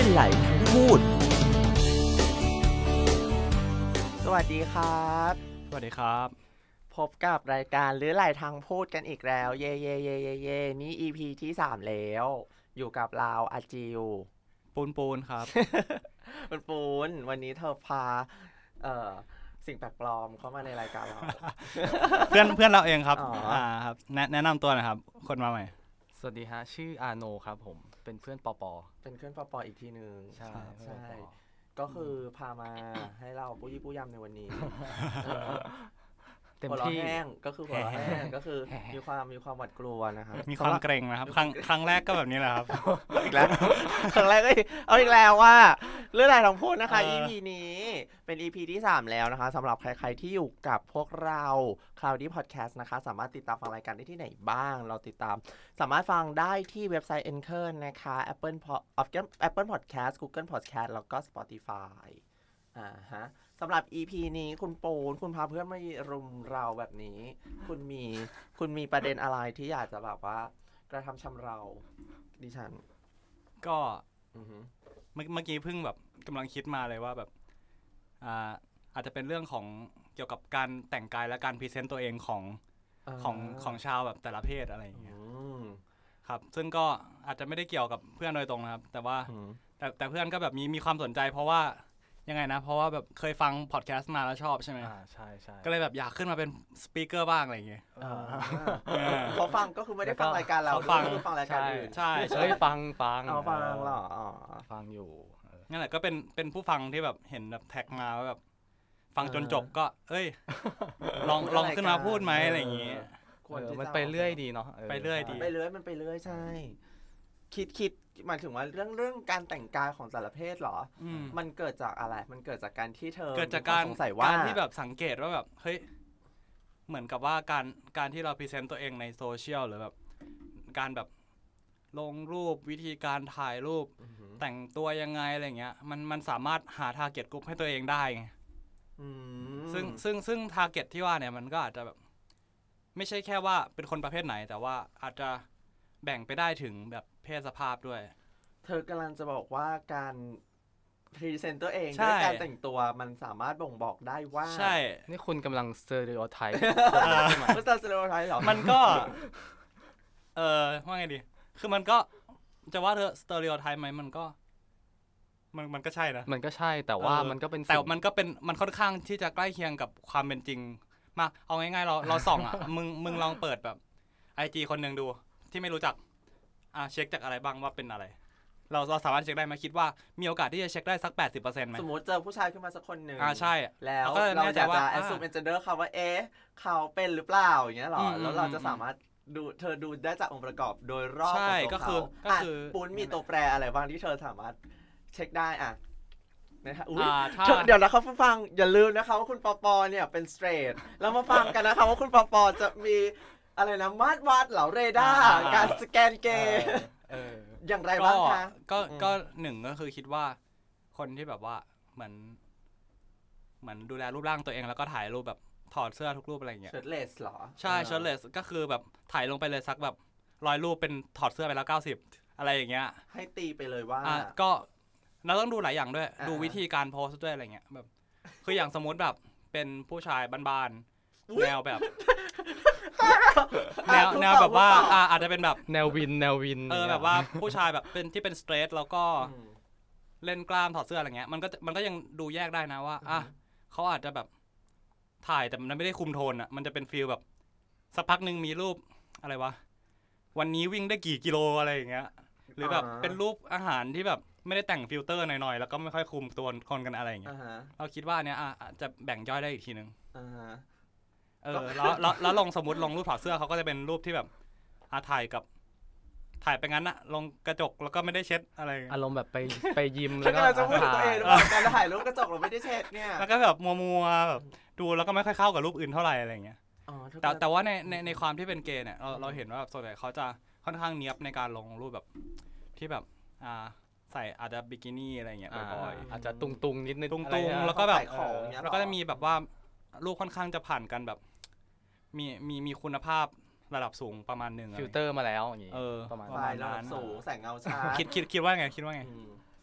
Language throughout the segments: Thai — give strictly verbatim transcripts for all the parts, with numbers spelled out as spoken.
ไหลทั้งพูดสวัสดีครับสวัสดีครับพบกับรายการเลื่อนไหลทางพูดกันอีกแล้วเย่เย่เย่เย่เย่นี่ อี พี ที่สามแล้วอยู่กับเราอาจิวปูนปูนครับปูนปูนวันนี้เธอพาเอ่อสิ่งแปลกปลอมเข้ามาในรายการเราเพื่อนเพื่อนเราเองครับอ่าครับแนะแนะนำตัวนะครับคนมาใหม่สวัสดีฮะชื่ออาโนครับผมเป็นเพื่อนปอปอเป็นเพื่อนปอปออีกทีนึงใช่ใช่ก็คือพามาให้เราปุ้ยปุ้ยยำในวันนี้เต็มที่หัวเราะแห้งก็คือหัวเราะแห้งก็คือมีความมีความหวาดกลัวนะครับมีความเกรงนะครับครั้งครั้งแรกก็แบบนี้แหละครับอีกแล้วครั้งแรกก็เอาอีกแล้วว่าเรื่องอะไรลองพูดนะคะ อี พี นี้เป็น อี พี ที่สามแล้วนะคะสำหรับใครๆที่อยู่กับพวกเรา Cloudy Podcast นะคะสามารถติดตามฟังรายการได้ที่ไหนบ้างเราติดตามสามารถฟังได้ที่เว็บไซต์ Anchor นะคะ Apple Apple Podcast Google Podcast แล้วก็ Spotify อ่าฮะสำหรับ อี พี นี้คุณปูนคุณพาเพื่อนมารุมเราแบบนี้คุณมีคุณมีประเด็นอะไรที่อยากจะแบบว่ากระทำชำเราดิฉันก็เมื่อเมื่อกี้เพิ่งแบบกำลังคิดมาเลยว่าแบบอ่าอาจจะเป็นเรื่องของเกี่ยวกับการแต่งกายและการพรีเซนต์ตัวเองของของของชาวแบบแต่ละเพศอะไรอย่างเงี้ยครับซึ่งก็อาจจะไม่ได้เกี่ยวกับเพื่อนโดยตรงนะครับแต่ว่าแต่แต่เพื่อนก็แบบมีมีความสนใจเพราะว่ายังไงนะเพราะว่าแบบเคยฟังพอดแคสต์มาแล้วชอบใช่ไหมอ่าใช่ใช่ก็เลยแบบอยากขึ้นมาเป็นสปีกเกอร์บ้างอะไรอย่างเงี้ยเขาฟังก็คือไม่ได้ฟังรายการเราฟังคือฟังรายการอื่นใช่ใช่ฟังฟังเอาฟังหรออ๋อฟังอยู่นั่นแหละก็เป็นเป็นผู้ฟังที่แบบเห็นแบบแท็กมาว่าแบบฟังจนจบก็เอ้ยลองลองขึ้นมาพูดไหมอะไรอย่างงี้มันไปเรื่อยดีเนาะไปเรื่อยดีไปเรื่อยมันไปเรื่อยใช่คิดคิดหมายถึงว่าเรื่องเรื่องการแต่งกายของแต่ละเพศหรอมันเกิดจากอะไรมันเกิดจากการที่เธอเกิดจากการสงสัยว่าการที่แบบสังเกตว่าแบบเฮ้ยเหมือนกับว่าการการที่เราพรีเซนต์ตัวเองในโซเชียลหรือแบบการแบบลงรูปวิธีการถ่ายรูปแต่งตัวยังไงอะไรเงี้ยมันมันสามารถหาทาร์เก็ตกลุ่มให้ตัวเองได้ไงซึ่งซึ่งซึ่งทาร์เก็ตที่ว่าเนี่ยมันก็อาจจะแบบไม่ใช่แค่ว่าเป็นคนประเภทไหนแต่ว่าอาจจะแบ่งไปได้ถึงแบบเพศสภาพด้วยเธอกำลังจะบอกว่าการพรีเซนต์ตัวเองด้วยการแต่งตัวมันสามารถบ่งบอกได้ว่าใช่นี่คุณกำลังสเตอริโอไทป์มันสเตอริโอไทป์หรอมันก็เออว่าไงดีคือมันก็จะว่าเธอสเตอริโอไทป์ไหมมันก็มันมันก็ใช่นะมันก็ใช่แต่ว่ามันก็เป็นแต่มันก็เป็นมันค่อนข้างที่จะใกล้เคียงกับความเป็นจริงมากเอาง่ายๆเราเราส่องอ่ะมึงมึงลองเปิดแบบ ไอ จี คนนึงดูที่ไม่รู้จักอ่ะเช็คจากอะไรบ้างว่าเป็นอะไรเราเราสามารถเช็คได้ไหมคิดว่ามีโอกาสที่จะเช็คได้สัก แปดสิบเปอร์เซ็นต์ มั้ยสมมุติเจอผู้ชายขึ้นมาสักคนนึงอ่าใช่แล้วเราจะจะแอสซูมเป็นเจนเดอร์เขาว่าเอ๊ะเขาเป็นหรือเปล่าอย่างเงี้ยหรอแล้วเราจะสามารถดูเธอดูได้จากองค์ประกอบโดยรอบของตัวเขาก็คือปูนมีตัวแปรอะไรบ้างที่เธอสามารถเช็คได้อ่ะนะฮะอุ้ยเดี๋ยวนะครับผู้ฟังอย่าลืมนะคะว่าคุณปอปอเนี่ยเป็นสเตรทแล้วมาฟังกันนะคะว่าคุณปอปอจะมีอะไรนะมาดวัดเหล่าเรดาร์การสแกนเกย์อย่างไรบ้างคะก็ก็หนึ่งก็คือคิดว่าคนที่แบบว่าเหมือนเหมือนดูแลรูปร่างตัวเองแล้วก็ถ่ายรูปแบบถอดเสื้อทุกรูปอะไรอย่างเงี้ยเชิ้ตเลสหรอใช่เชิ้ตเลสก็คือแบบถ่ายลงไปเลยสักแบบร้อยรูปเป็นถอดเสื้อไปแล้วเก้าสิบอะไรอย่างเงี้ยให้ตีไปเลยว่าอ่ะก็เราต้องดูหลายอย่างด้วยดูวิธีการโพสด้วยอะไรเงี้ยแบบคืออย่างสมมติแบบเป็นผู้ชายบ้านๆแนวแบบแนวแนวแบบว่าอ่าอาจจะเป็นแบบแนววินแนววินเออแบบว่าผู้ชายแบบเป็นที่เป็นสเตรทแล้วก็เล่นกล้ามถอดเสื้ออะไรเงี้ยมันก็มันก็ยังดูแยกได้นะว่าอ่ะเขาอาจจะแบบถ่ายแต่มันไม่ได้คุมโทนอ่ะมันจะเป็นฟีลแบบสักพักนึงมีรูปอะไรวะวันนี้วิ่งได้กี่กิโลอะไรอย่างเงี้ยหรือแบบเป็นรูปอาหารที่แบบไม่ได้แต่งฟิลเตอร์หน่อยๆแล้วก็ไม่ค่อยคุมตัวคนกันอะไรอย่างเงี้ยเราคิดว่าเนี้ยอาจจะแบ่งย่อยได้อีกทีนึงเออแล้วแล้วแล้วลงสมมติลงรูปถอดเสื้อเขาก็จะเป็นรูปที่แบบอาถ่ายกับถ่ายไปงั้นอะลงกระจกแล้วก็ไม่ได้เช็ดอะไรอารมณ์แบบไปไปยิมแล้วก็จะพูดตัวเองการถ่ายรูปกระจกเราไม่ได้เช็ดเนี่ยแล้วก็แบบมัวๆแบบดูแล้วก็ไม่ค่อยเข้ากับรูปอื่นเท่าไหร่อะไรเงี้ยแต่แต่ว่าในในในความที่เป็นเกย์เนี่ยเราเราเห็นว่าส่วนใหญ่เขาจะค่อนข้างเนี๊ยบในการลงรูปแบบที่แบบอ่าใส่อาจจะบิกินี่อะไรเงี้ยบ่อยๆอาจจะตุงๆนิดนึงตุงๆแล้วก็แบบแล้วก็จะมีแบบว่ารูปค่อนข้างจะผ่านกันแบบมีมีมีคุณภาพระดับสูงประมาณนึงฟิลเตอร์มาแล้วอย่างงี้ประมาณนั้นสูงแสงเงาช้าคิดคิดคิดว่าไงคิดว่าไง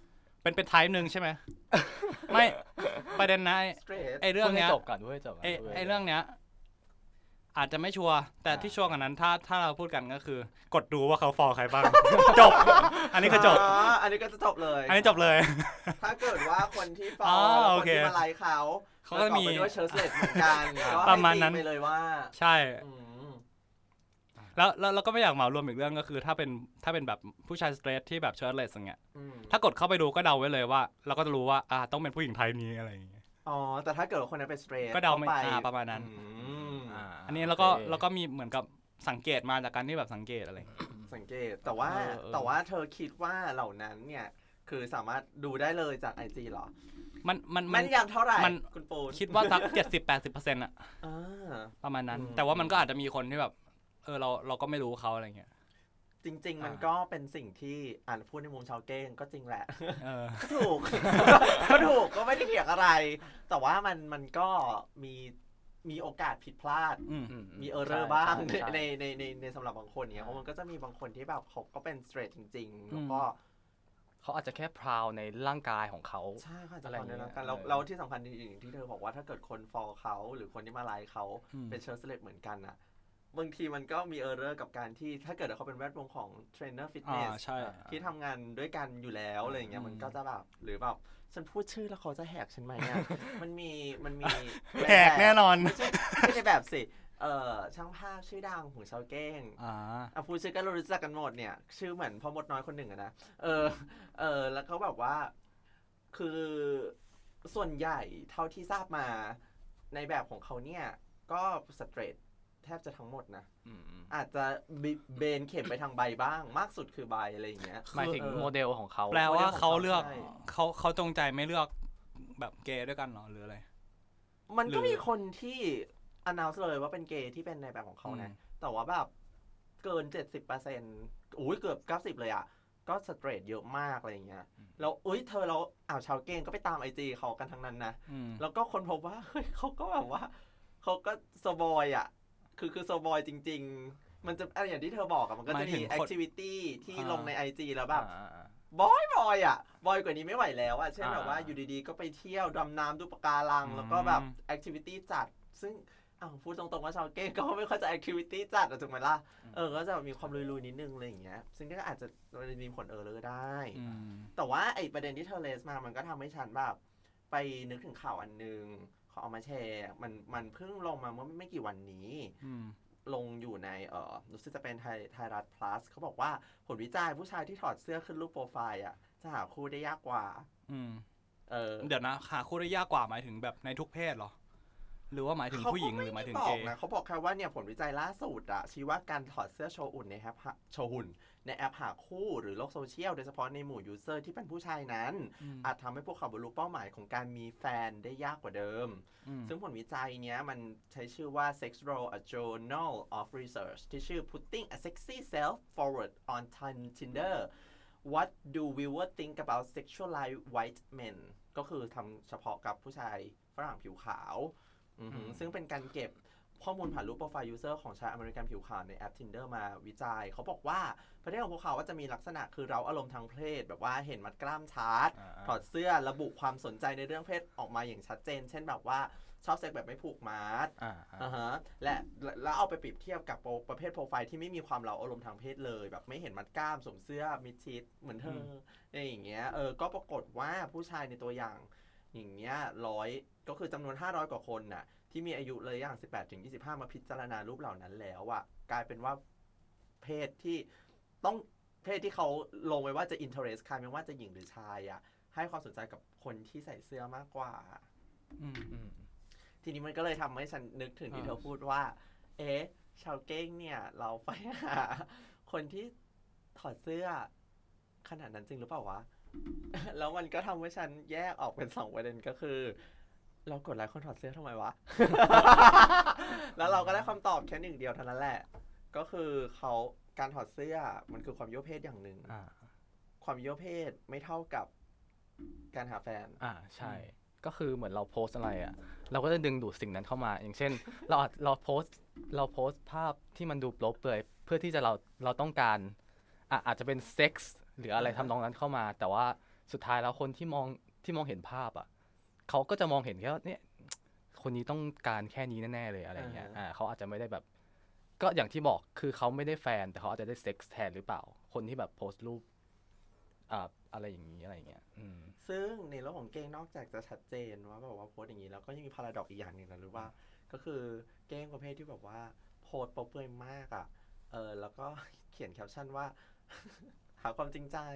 เป็นเป็นไทป์นึงใช่ไหม ไม่ประเด็นนะไอ้ straight ไอ้เรื่องเนี้ยพูดให้จบก่อนพูดให้จบก่อนไอ้พูดให้จบไอ้เรื่องเนี้ยอาจจะไม่ชัวร์แต่ที่ชัวร์กันนั้นถ้าถ้าเราพูดกันก็คือกดดูว่าเขาฟอลใครบ้าง จบ อันนี้คือจบอ๋ออันนี้ก็จะจบเลยอันนี้จบเลยถ้าเกิดว่าคนที่ฟออ๋ลอแล้วโอคนเคที่มาไลค์เขาเขาก็มีประอบไปด้วยเชิร์สเลตเหมือนกันก็ประมาณนั้นให้ตีไปเลยว่าใช่อืมแล้วแล้วเราก็ไม่อยากเหมารวมอีกเรื่องก็คือ ถ้าเป็นถ้าเป็นแบบผู้ชายสเตรทที่แบบเชิร์ตเลสอย่างเงี้ยอืมถ้ากดเข้าไปดูก็เดาไว้เลยว่า เราก็จะรู้ว่าอ่าต้องเป็นผู้หญิงไทป์นี้อะไรอย่างเงี้ยอ๋อแต่ถ้าเกิดว่าคนนั้นเป็น straight ก็เดาไม่ข้ไปอ่าประมาณนั้นอืมอ่าอันนี้เราก็โอคเราก็มีเหมือนกับสังเกตมาจากการที่แบบสังเกตอะไรอย่างเงี้ยสังเกตแต่ว่าเออเออแต่ว่าเธอคิดว่าเหล่านั้นเนี่ยคือสามารถดูได้เลยจาก ไอ จี เหรอมันมันมัแม่นนยำเท่าไหร่มันคุณปูนคิดว่าสักเจ็ดสิบแปดสิบเปอร์เซ็นต์อะอ่าประมาณนั้นอืมแต่ว่ามันก็อาจจะมีคนที่แบบ เออเราเราก็ไม่รู้เขาอะไรเงี้ยจริง ๆ มันอ่าก็เป็นสิ่งที่อ่านพูดในมุมชาวเก้งก็จริงแหละเออก็ถูก ก็ถูกก็ไม่ได้เถียงอะไร แต่ว่ามันมันก็มีมีโอกาสผิดพลาดอืมอืมีเออร์เรอร์ใช่บ้างใช่ใช่ในในในในสำหรับบางคนเนี่ยเพราะมันก็จะมีบางคนที่แบบเขาก็เป็นสเตรทจริงๆ แล้วก็เขาอาจจะแค่พราวในร่างกายของเขาใช่ค่ะจะอะไรฟังในเงี้ยร่างกายแล้วเออแล้วที่สำคัญอีกอย่างที่เธอบอกว่าถ้าเกิดคนฟอลเขาหรือคนที่มาไลค์เขาอืมเป็นเชิร์สเลตเหมือนกันอะบางทีมันก็มีเออร์เรอร์กับการที่ถ้าเกิดเขาเป็นแวดวงของเทรนเนอร์ฟิตเนอ่าสใช่ที่ทำงานด้วยกันอยู่แล้วอะไรอย่างเงี้ยอืมมันก็จะแบบหรือแบบฉันพูดชื่อแล้วเขาจะแหกฉันไหมอ่ะ มันมีมันมีแหกแน่นอนไม่ใช่ไม่ใช่แบบสิเอ่อช่างภาพชื่อดังของชาวเก้งอ่าอ่ะพูดชื่อก็รู้จักกันหมดเนี่ย ชื่อเหมือนพ่อมดน้อยคนหนึ่งอะนะเออเออแล้วเขาแบบว่าคือส่วนใหญ่เท่าที่ทราบมาในแบบของเขาเนี่ยก็สเตรทแทบจะทั้งหมดนะอืมอาจจะบิเบนเข็มไปทางใบบ้าง มากสุดคือใบอะไรอย่างเงี้ยหมายถึงเออโมเดลของเขาแปลว่าเขาของเขาเลือกใช่เขาเขาจงใจไม่เลือกแบบเกย์ด้วยกันเหรอหรืออะไรมันก็หรือมีคนที่ announce เลยว่าเป็นเกย์ที่เป็นในแบบของเขานะอืมแต่ว่าแบบเกิน เจ็ดสิบเปอร์เซ็นต์ อุ้ยเกือบ เก้าสิบ เลยอ่ะ ก็สเตรทเยอะมากอะไรอย่างเงี้ย แล้วอุ้ยเธอเราอ้าวชาวเก้งก็ไปตามไอจีเขากันทั้งนั้นนะอืมแล้วก็คนพบว่า เฮ้ยเขาก็แบบว่าเขาก็สบอยอ่ะ คือคือสบอยจริง ๆ มันจะอะไรอย่างที่เธอบอกอะมันก็หมาจะยถึมีงคนแอคทิวิตี้ที่อ่าลงใน ไอ จี แล้วแบบอ่าอ่าบอยบอยอ่ะ บอยกว่านี้ไม่ไหวแล้วอ่ะ เช่นอ่าแบบว่าอยู่ดีๆ ก็ไปเที่ยวดำน้ำดูปะการัง แล้วก็แบบแอคทิวิตี้จัด ซึ่งอ้าวพูดตรงๆว่าชาวเก้ก็ไม่ค่อยจะแอคทิวิตี้จัดอะถูกไหมล่ะ เออ ก็จะมีความลุยๆนิดนึงอะไรอย่างเงี้ย ซึ่งก็อาจจะมีผลเออร์เลอร์ได้อืมแต่ว่าไอ้ประเด็นที่เธอเลสมา มันก็ทำให้ฉันแบบไปนึกถึงข่าวอันนึงเขาเอามาแชร์ มันมันเพิ่งลงมาเมื่อไม่กี่วันนี้อืมลงอยู่ในเออรู้สึกจะเป็นไทยไทยรัฐ plus เขาบอกว่าผลวิจัยผู้ชายที่ถอดเสื้อขึ้นรูปโปรไฟล์อ่ะจะหาคู่ได้ยากกว่าอืมเออเดี๋ยวนะหาคู่ได้ยากกว่าหมายถึงแบบในทุกเพศเหรอ หรือว่าหมายถึงผู้หญิงหรือหมายถึงเกย์นะเขาบอกแค่ว่าเนี่ยผลวิจัยล่าสุดอะชี้ว่าการถอดเสื้อโชว์อุ่นในแอปหาโชว์หุ่นในแอปหาคู่หรือโลกโซเชียลโดยเฉพาะในหมู่ยูเซอร์ที่เป็นผู้ชายนั้นอืมอาจทำให้พวกเขาบรรลุเป้าหมายของการมีแฟนได้ยากกว่าเดิมอืมซึ่งผลวิจัยเนี้ยมันใช้ชื่อว่า Sex Role a Journal of Research ที่ชื่อ Putting a Sexy Self Forward on Tinder What do viewers think about sexualized white men ก็คือทำเฉพาะกับผู้ชายฝรั่งผิวขาวอือหือซึ่งเป็นการเก็บข้อมูลผ่านรูปโปรไฟล์ยูเซอร์ของชายอเมริกันผิวขาวในแอป Tinder มาวิจัย เขาบอกว่าประเภทของพวกเขาก็จะมีลักษณะคือเราอารมณ์ทางเพศแบบว่าเห็นมัดกล้ามชัดอ่าถอดเสื้อระบุความสนใจในเรื่องเพศออกมาอย่างชัดเจน เช่นแบบว่าชอบเซ็กแบบไม่ผูกมัดอ่าอ่าฮะและแล้วเอาไปเปรียบเทียบกับโปรประเภทโปรไฟล์ที่ไม่มีความเราอารมณ์ทางเพศเลย แบบไม่เห็นมัดกล้ามสวมเสื้อมิดชิดเหมือนเธออะไรอย่างเงี้ยเออก็ปรากฏว่าผู้ชายในตัวอย่างอย่างเงี้ยร้อยก็คือจำนวนห้าร้อยกว่าคนน่ะที่มีอายุเลยอย่างสิบแปดถึงยี่สิบห้ามาพิจารณารูปเหล่านั้นแล้วอ่ะกลายเป็นว่าเพศที่ต้องเพศที่เขาลงไว้ว่าจะอินเทอร์เรสใครไม่ว่าจะหญิงหรือชายอ่ะให้ความสนใจกับคนที่ใส่เสื้อมากกว่าอืมอืมทีนี้มันก็เลยทำให้ฉันนึกถึงที่อ่าเธอพูดว่า เอ๊ะ ชาวเก้งเนี่ย เราไปหาคนที่ถอดเสื้อขนาดนั้นจริงหรือเปล่าวะ แล้วมันก็ทำให้ฉันแยกออกเป็นสองประเด็นก็คือ เรากดไลค์คนถอดเสื้อทำไมวะ แล้วเราก็ได้คำตอบแค่หนึ่งเดียวเท่านั้นแหละ ก็คือเขาการถอดเสื้อมันคือความยั่วเพศอย่างหนึ่งอ่าความยั่วเพศไม่เท่ากับการหาแฟนอ่าใช่ ก็คือเหมือนเราโพสต์อะไรอ่ะ เราก็จะดึงดูดสิ่งนั้นเข้ามา อย่างเช่น เราอาจเราโพสต์เราโพสต์ภาพที่มันดูโป๊เปลือยเพื่อที่จะเราเราต้องการอ่ะอาจจะเป็นเซ็กส์หรืออะไรทำนองนั้นเข้ามา แต่ว่าสุดท้ายแล้วคนที่มองที่มองเห็นภาพอ่ะเขาก็จะมองเห็นแค่ว่าเนี่ยคนนี้ต้องการแค่นี้แน่ๆเลยอะไรเงี้ยอ่าเขาอาจจะไม่ได้แบบก็อย่างที่บอกคือเขาไม่ได้แฟนแต่เขาอาจจะได้เซ็กส์แทนหรือเปล่าคนที่แบบโพสต์รูปอ่าอะไรอย่างนี้อะไรเงี้ยอืมซึ่งในโลกของเก้งนอกจากจะชัดเจนว่าแบบว่าโพสต์อย่างนี้แล้วก็ยังมีพาราดอกอีกอย่างหนึ่งนะหรือว่าก็คือเก้งประเภทที่แบบว่าโพสต์โป๊เปลือยมากอ่ะเออแล้วก็เขียนแคปชั่นว่าหาความจริงใจ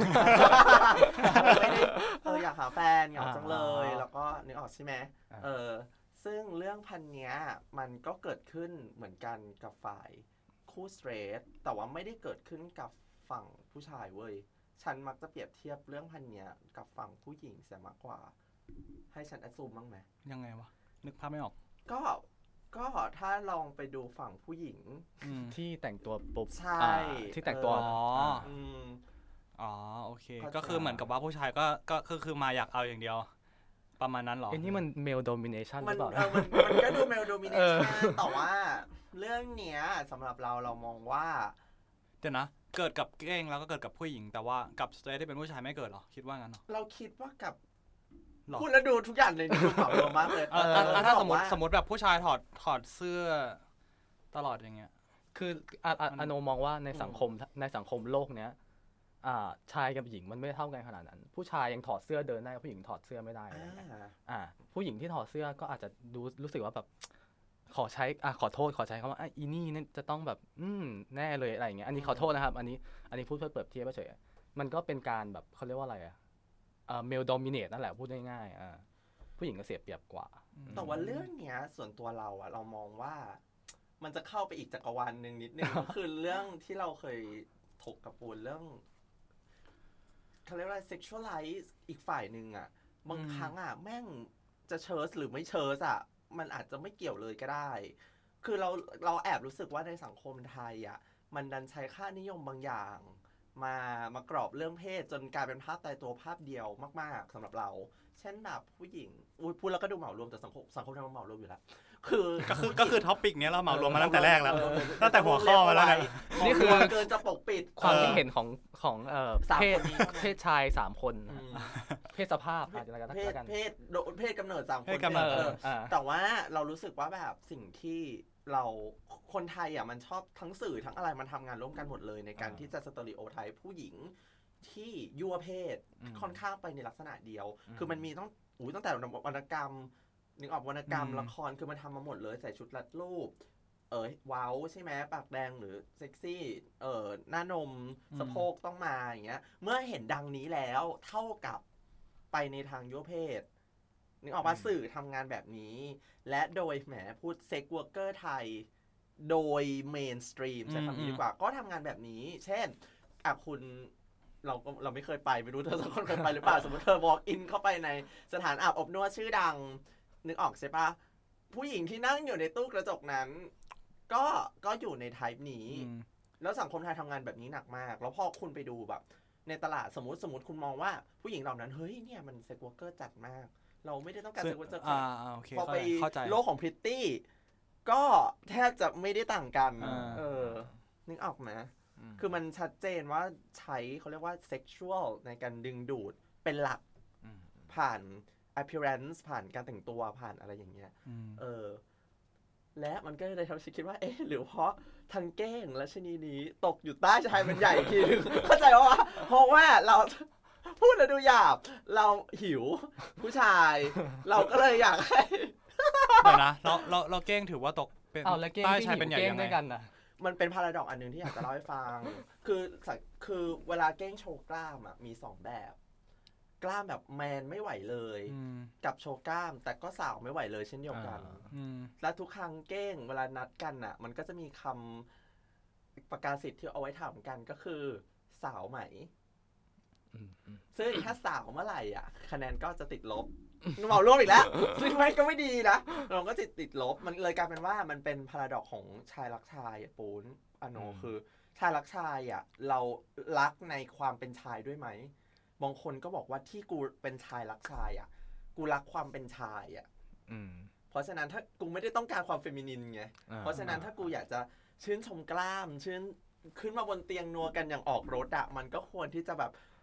ไม่ได้เอออยากหาแฟนเหงาจังเลยแล้วก็นึกออกใช่ไหมเออซึ่งเรื่องพันเนี้ยมันก็เกิดขึ้นเหมือนกันกับฝ่ายคู่สเตรทแต่ว่าไม่ได้เกิดขึ้นกับฝั่งผู้ชายเว้ยฉันมักจะเปรียบเทียบเรื่องพันเนี้ยกับฝั่งผู้หญิงเสียมากกว่าให้ฉันแอดซูมบ้างไหมยังไงวะนึกภาพไม่ออกก็ก็ถ้าลองไปดูฝั่งผู้หญิงที่แต่งตัวปุ๊บใช่ที่แต่งตัวอ๋ออ๋อโอเคก็คือเหมือนกับว่าผู้ชายก็ก็คือคือมาอยากเอาอย่างเดียวประมาณนั้นหรอไอ้นี่มัน male domination หรือเปล่ามันมันก็ดู male domination แต่ว่าเรื่องเนี้ยสำหรับเราเรามองว่าเดี๋ยวนะเกิดกับเก้งแล้วก็เกิดกับผู้หญิงแต่ว่ากับสเตรทที่เป็นผู้ชายไม่เกิดหรอคิดว่างั้นหรอเราคิดว่ากับพูดแล้วดูทุกอย่างเลยดูเหมารวมมากเลยถ้าสมมติสมมติแบบผู้ชายถอดถอดเสื้อตลอดอย่างเงี้ยคืออโนมองว่าในสังคมในสังคมโลกเนี้ยอ่าชายกับหญิงมันไม่เท่ากันขนาดนั้นผู้ชายยังถอดเสื้อเดินได้ผู้หญิงถอดเสื้อไม่ได้อะไรเงี้ยอ่าผู้หญิงที่ถอดเสื้อก็อาจจะดูรู้สึกว่าแบบขอใช้อ่ะขอโทษขอใช้คำว่าอีนี่นี่จะต้องแบบอืมแน่เลยอะไรอย่างเงี้ยอันนี้ขอโทษนะครับอันนี้อันนี้พูดเพื่อเปรียบเทียบเฉยมันก็เป็นการแบบเขาเรียกว่าอะไรอ่ะเอ่อ male dominate นั่นแหละพูดง่ายๆอ่าผู้หญิงก็เสียเปรียบกว่าแต่ว่าเรื่องเนี้ยส่วนตัวเราอะเรามองว่ามันจะเข้าไปอีกจักรวาลนึงนิดนึงก็คือเรื่องที่เราเคยถกกับปูนเรื่องเขาเรียกว่า sexualize อีกฝ่ายหนึ่งอะบางครั้งอะแม่งจะเชิร์สหรือไม่เชิร์สอะมันอาจจะไม่เกี่ยวเลยก็ได้คือเราเราแอบรู้สึกว่าในสังคมไทยอะมันดันใช้ค่านิยมบางอย่างมามากรอบเรื่องเพศจนกลายเป็นภาพตายตัวภาพเดียวมากๆสำหรับเราเช่นแบบผู้หญิงอุ้ยพูดแล้วก็ดูเหมารวมแต่สังคมสังคมไทยมันเหมารวมอยู่แล้วคือก็คือก็คือท็อปิกเนี้ยเราเหมารวมมาตั้งแต่แรกแล้วตั้งแต่หัวข้อมาแล้วนี่คือเกินจะปกปิดความคิดเห็นของของเอ่อเพศเพศชายสามคนเพศสภาพอาจจะแล้วกันเพศเพศเพศกำเนิดสามคนแต่ว่าเรารู้สึกว่าแบบสิ่งที่เราคนไทยอ่ะมันชอบทั้งสื่อทั้งอะไรมันทำงานร่วมกันหมดเลยในการที่จะสเตอริโอไทป์ผู้หญิงที่ยั่วเพศค่อนข้างไปในลักษณะเดียวคือมันมีต้องอู้ตั้งแต่วรรณกรรมนึกออกวรรณกรรมละครคือมันทำมาหมดเลยใส่ชุดรัดรูปเออว้าวใช่ไหมปากแดงหรือเซ็กซี่เออหน้านมสะโพกต้องมาอย่างเงี้ยเมื่อเห็นดังนี้แล้วเท่ากับไปในทางยั่วเพศนึกออกมาสื่อทำงานแบบนี้และโดยแหมพูดเซ็กเวิร์กเกอร์ไทยโดยเมนสตรีมใช้คำนี้ดีกว่าก็ทำงานแบบนี้เช่นอ่ะคุณเราเราไม่เคยไปไม่รู้เธอสักคนเคยไปหรือเปล่าสมมติเธอ walk in เข้าไปในสถานอาบอบนวดชื่อดังนึกออกใช่ปะผู้หญิงที่นั่งอยู่ในตู้กระจกนั้นก็ก็อยู่ในไทป์นี้แล้วสังคมไทยทำงานแบบนี้หนักมากแล้วพอคุณไปดูแบบในตลาดสมมติสมมติคุณมองว่าผู้หญิงเหล่านั้นเฮ้ยเนี่ยมันเซ็กวอร์เกอร์จัดมากเราไม่ได้ต้องการเซ็กวอร์เกอร์พอไปโลกของพริตตี้ก็แทบจะไม่ได้ต่างกันเออนึกออกไหมคือมันชัดเจนว่าใช้เขาเรียกว่า sexual ในการดึงดูดเป็นหลักผ่าน appearance ผ่านการแต่งตัวผ่านอะไรอย่างเงี้ยเออและมันก็เลยทำให้ฉันคิดว่าเอ๊ะหรือเพราะทางเก้งและชนีนี้ตกอยู่ใต้ชายเป็นใหญ่ทีนึงเข้าใจว่าเพราะว่าเราพูดแล้วดูหยาบเราหิวผู้ชายเราก็เลยอยากให้เดี๋ยวนะเราเราเราเก้งถือว่าตกเป็นใต้ชายเป็นใหญ่ยังไงมันเป็นพาราดอกซ์อันนึงที่อยากจะเล่าให้ฟังคือคือเวลาเก้งโชว์กล้ามอ่ะมีสองแบบกล้ามแบบแมนไม่ไหวเลยกับโชว์กล้ามแต่ก็สาวไม่ไหวเลยเช่นเดียวกันและทุกครั้งเก้งเวลานัดกันอ่ะมันก็จะมีคำประกาศสิทธิ์ที่เอาไว้ถามกันก็คือสาวไหมซึ่งถ้าสาวเมื่อไหร่อ่ะคะแนนก็จะติดลบเหมารวมอีกแล้วซึ่งมันก็ไม่ดีนะเราก็ติดติดลบมันเลยกลายเป็นว่ามันเป็นพาราดอกซ์ของชายรักชายอ่ะปูนอโนคือชายรักชายอ่ะเรารักในความเป็นชายด้วยไหมบางคนก็บอกว่าที่กูเป็นชายรักชายอ่ะกูรักความเป็นชายอ่ะเพราะฉะนั้นถ้ากูไม่ได้ต้องการความเฟมินินไงเพราะฉะนั้นถ้ากูอยากจะชื่นชมกล้ามชื่นขึ้นมาบนเตียงนัวกันอย่างออกรถอ่ะมันก็ควรที่จะแบบ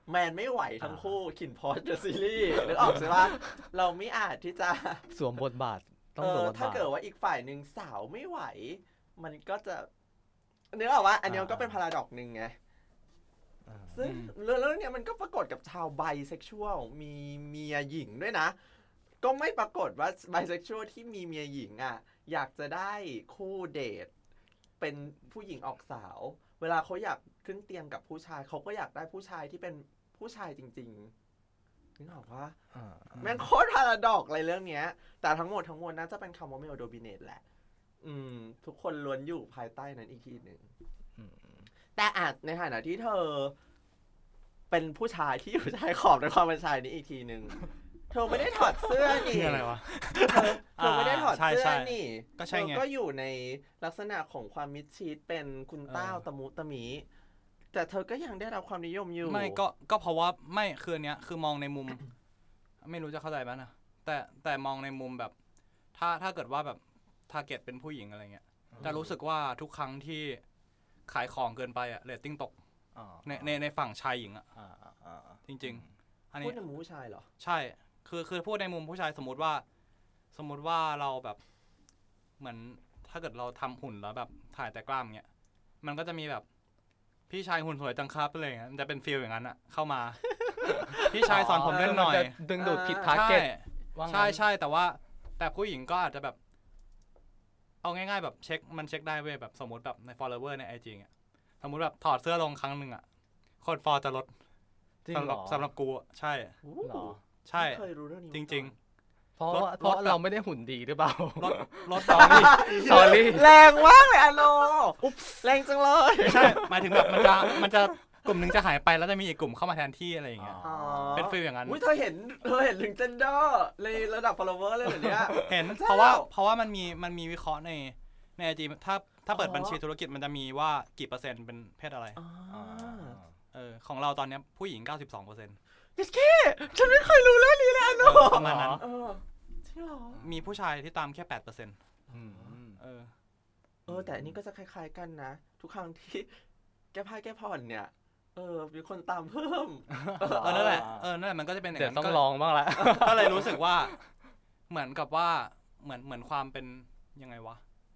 แมนไม่ไหวทั้งคู่ขินพอสเดอะซีรีส์นึกออกใช่ปะเราไม่อาจที่จะสวมบทบาทต้องเอสวมอบทถ้าบาทเกิดว่าอีกฝ่ายหนึ่งสาวไม่ไหว มันก็จะนึกออกว่า อันนี้มันก็เป็นพาราดอกซ์นึงไงอ่าซึ่งเรื่องเนี้ยมันก็ปรากฏกับชาวไบเซ็กชวลมีเมียหญิงด้วยนะ ก็ไม่ปรากฏว่าไบเซ็กชวลที่มีเมียหญิงอ่ะอยากจะได้คู่เดทเป็นผู้หญิงออกสาว เวลาเขาอยากขึ้นเตียงกับผู้ชายเขาก็อยากได้ผู้ชายที่เป็นผู้ชายจริงๆนึกออกว่าอ่าแม่งโคตรพาราดอกซ์เลยเรื่องเนี้ย แต่ทั้งหมดทั้งมวลน่าจะเป็นคำว่าเมลโดมิเนตแหละ อืม ทุกคนล้วนอยู่ภายใต้นั้นอีกทีหนึ่งอืมแต่อาจในฐานะที่เธอ เป็นผู้ชายที่อยู่ชายขอบในความเป็นชายนี้อีกทีหนึ่งเธอไม่ได้ถอดเสื้อนี่คืออะไรวะเธอเธอไม่ได้ถอดเสื้อใช่นี่ก็ใช่ไงเธอก็อยู่ในลักษณะของความมิดชิดเป็นคุณต้าวเออตะมุตะมิแต่เธอก็ยังได้รับความนิยมอยู่ไม่ก็ก็เพราะว่าไม่คืออันเนี้ยคือมองในมุม ไม่รู้จะเข้าใจป่ะนะแต่แต่มองในมุมแบบ ถ้าถ้าเกิดว่าแบบทาร์เก็ตเป็นผู้หญิงอะไรเงี้ยจะรู้สึกว่าทุกครั้งที่ขายของเกินไปอะเรตติ้งตกอ่าในในในฝั่งชายหญิงอะอ่าอ่าอ่าจริง ๆ อันพูนี้ดในมุมผู้ชายเหรอใช่ คือคือพูดในมุมผู้ชายสมมติว่า สมมติว่าเราแบบเหมือนถ้าเกิดเราทำหุ่นแล้วแบบถ่ายแต่กล้ามเงี้ยมันก็จะมีแบบพี่ชายหุ่นสวยจังครับอะไรเงี้ยมันจะเป็นฟีลอย่างนั้นอะเข้ามา พี่ชายสอนผมเล่นหน่อยมัจะดึงดูดผิดทาร์ใช่เก็ตว่างั้นใช่ใช่แต่ว่าแต่ผู้หญิงก็อาจจะแบบ เอาง่ายๆแบบเช็คมันเช็คได้เว้ยแบบสมมติแบบใน follower ใน ไอ จี อ่ะสมมติแบบถอดเสื้อลงครั้งหนึ่งอ่ะคนฟอลจะลดจริงสำหเหรรับอสำหรับกูอะใช่เหรอใช่ไม่เคยรู้เรื่องนี้จริงเพราะลดว่าเพราะลดแบบเราไม่ได้หุ่นดีหรือเปล่าลดลดตอนนี้ sorry แรงมากเลยอะโนอุ๊บแรงจังเลยใช่หมายถึงแบบมันจะมันจะกลุ่มหนึ่งจะหายไปแล้วจะมีอีกกลุ่มเข้ามาแทนที่อะไรอย่างเงี้ยอ๋อเป็นฟีลอย่างนั้นอุ้ยเธอเห็นเธอเห็นถึงเจนเดอร์ในระดับ follower เลยเหรอเนี่ยเห็นใช่เพราะว่าแล้วเพราะว่ามันมีมันมีวิเคราะห์ในในไอจีถ้าถ้าเปิดอ๋อบัญชีธุรกิจมันจะมีว่ากี่เปอร์เซ็นต์เป็นเพศอะไรอ๋ออ่าเออของเราตอนเนี้ยผู้หญิง เก้าสิบสองเปอร์เซ็นต์ยิสกี้ฉันไม่เคยรู้เรื่องนี้เลยอะโนประมาณนั้นเออจริงเหรอมีผู้ชายที่ตามแค่แปดเปอร์เซ็นต์อืมเออเออแต่อันนี้ก็จะคล้ายๆกันนะ ทุกครั้งที่แก้ผ้าแก้ผ่อนเนี่ย เออมีคนตามเพิ่มเออนั่นแหละเออนั่นแหละมันก็จะเป็นอย่างเดี๋ยวนั้นต้องก็ลองบ้างละก็เลยรู้สึกว่า เหมือนกับว่าเหมือนเหมือนความเป็นยังไงวะ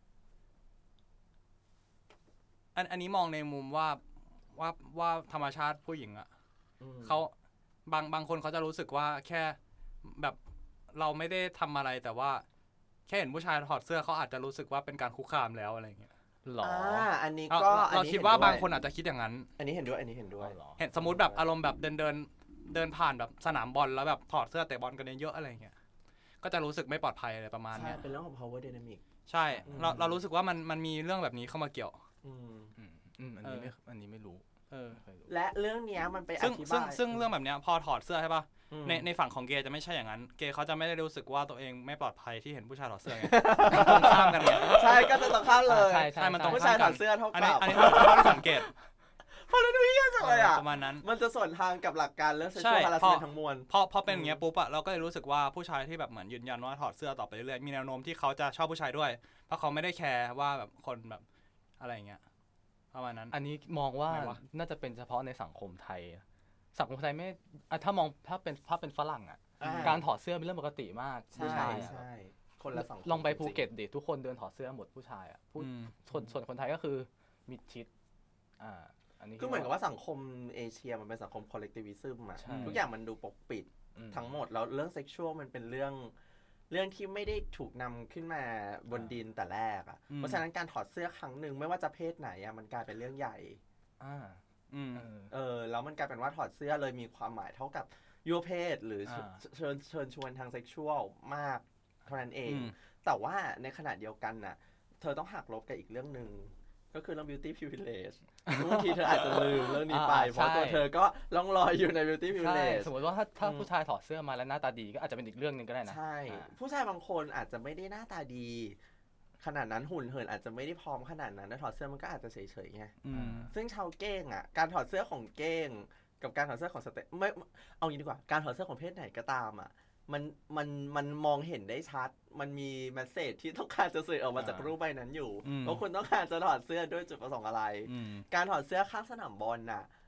อันอันนี้มองในมุมว่าว่าว่าธรรมชาติผู้หญิงอ่ะอืมเขาบางบางคนเขาจะรู้สึกว่าแค่แบบเราไม่ได้ทำอะไรแต่ว่า แค่เห็นผู้ชายถอดเสื้อเขาอาจจะรู้สึกว่าเป็นการคุกคามแล้วอะไรอย่างเงี้ยหรออ่าอันนี้เราก็เราอันเรานี้คิดเห็ว่าด้วยบางคนอาจจะคิดอย่างนั้นอันนี้เห็นด้วยอันนี้เห็นด้วยหรอเห็นสมมติแบบอารมณ์แบบเดินเดินเดินผ่านแบบสนามบอลแล้วแบบถอดเสื้อเตะบอลกันเยอะๆอะไรอย่างเงี้ยก็จะรู้สึกไม่ปลอดภัยอะไรประมาณใช่เนี้ยเป็นเรื่องของ power dynamic ใช่อืมเราเรารู้สึกว่ามันมันมีเรื่องแบบนี้เข้ามาเกี่ยวอืมอืมอืมอันนี้ไม่อันนี้ไม่รู้เออไม่เคยรู้และเรื่องเนี้ยมันไปอซึ่งธิซึ่งบายซึ่งเรื่องแบบเนี้ยพอถอดเสื้อใช่ป่ะอืมในในฝั่งของเกย์จะไม่ใช่อย่างนั้น เกย์เขาจะไม่ได้รู้สึกว่าตัวเองไม่ปลอดภัยที่เห็นผู้ชายถอดเสื้อไง ตรงข้ามกันเนี่ยใช่ก็จะต้องข้ามเลยใช่ใช่มันตรงผู้ข้าชายมถกัอน ดเสื้อเท่าอันกันี้บอันนี้เท่าเท่าที่สังเกตพอแล้วดูเหี้ยจังเลยอ่ะประมาณนั้นมันจะส่วนทางกับหลักการเรื่องใช่ sexual พอ harassment ทั้งมวลพอพอเป็นอย่างเงี้ยปุ๊บอะเราก็เลยรู้สึกว่าผู้ชายที่แบบเหมือนยืนยันว่าถอดเสื้อต่อไปเรื่อยๆมีแนวโน้มที่เขาจะชอบผู้ชายด้วย เพราะเขาไม่ได้แคร์ว่าแบบคนแบบอะไรอย่างเงี้ยประมาณนั้นอันนี้มองว่าไม่วะน่าจะเป็นเฉพาะในสังคมไทย สังคมไทยไม่อ่ะถ้ามองถ้าเป็นถ้าเป็นฝรั่งอ่ะอ่าการถอดเสื้อเป็นเรื่องปกติมากใช่ผู้ชายอะใช่คนละสังคมลองไปภูเก็ตจริดิทุกคนเดินถอดเสื้อหมดผู้ชายอ่ะผู้อืมส่วนส่วนคนไทยก็คือมิดชิดอ่าอันนี้งๆก็เหมือนกับว่าสังคมเอเชียมันเป็นสังคม collectivism อะใช่ทุกอย่างมันดูปกปิดอืมทั้งหมดแล้วเรื่อง sexual มันเป็นเรื่องเรื่องที่ไม่ได้ถูกนำขึ้นมาบนดินแต่แรกอะอืมเพราะฉะนั้นการถอดเสื้อครั้งหนึ่งไม่ว่าจะเพศไหนอะมันกลายเป็นเรื่องใหญ่อ่าอืมเออเออแล้วมันกลายเป็นว่าถอดเสื้อเลยมีความหมายเท่ากับยั่วเพศหรือเชิญอ่าเชิญเชิญชวนทางเซ็กชวลมากเท่านั้นเองอืมแต่ว่าในขณะเดียวกันน่ะ เธอต้องหักลบกับอีกเรื่องหนึ่งก็คือเรื่อง beauty privilege บางทีเธออาจจะลืมเรื่องนี้ไปอ่าเพราะใช่ตัวเธอก็ล่องลอยอยู่ใน beauty ใช่ privilege สมมติว่าถ้าถ้าอืมผู้ชายถอดเสื้อมาแล้วหน้าตาดีก็อาจจะเป็นอีกเรื่องหนึ่งก็ได้นะใช่อ่าผู้ชายบางคนอาจจะไม่ได้หน้าตาดี ขนาดนั้นหุ่นเหินอาจจะไม่ได้พร้อมขนาดนั้นแล้วถอดเสื้อมันก็อาจจะเฉยๆไงอืมซึ่งชาวเก้งอ่ะการถอดเสื้อของเก้งกับการถอดเสื้อของสเตไม่เอางี้ดีกว่าการถอดเสื้อของเพศไหนก็ตามอ่ะมันมันมันมองเห็นได้ชัด มันมีแมสเสจที่ต้องการจะสื่อออกมาจากรูปใบนั้นอยู่อืมว่าคุณต้องการจะถอดเสื้อด้วยจุดประสงค์อะไรอืมการถอดเสื้อข้างสนามบอลน่ะ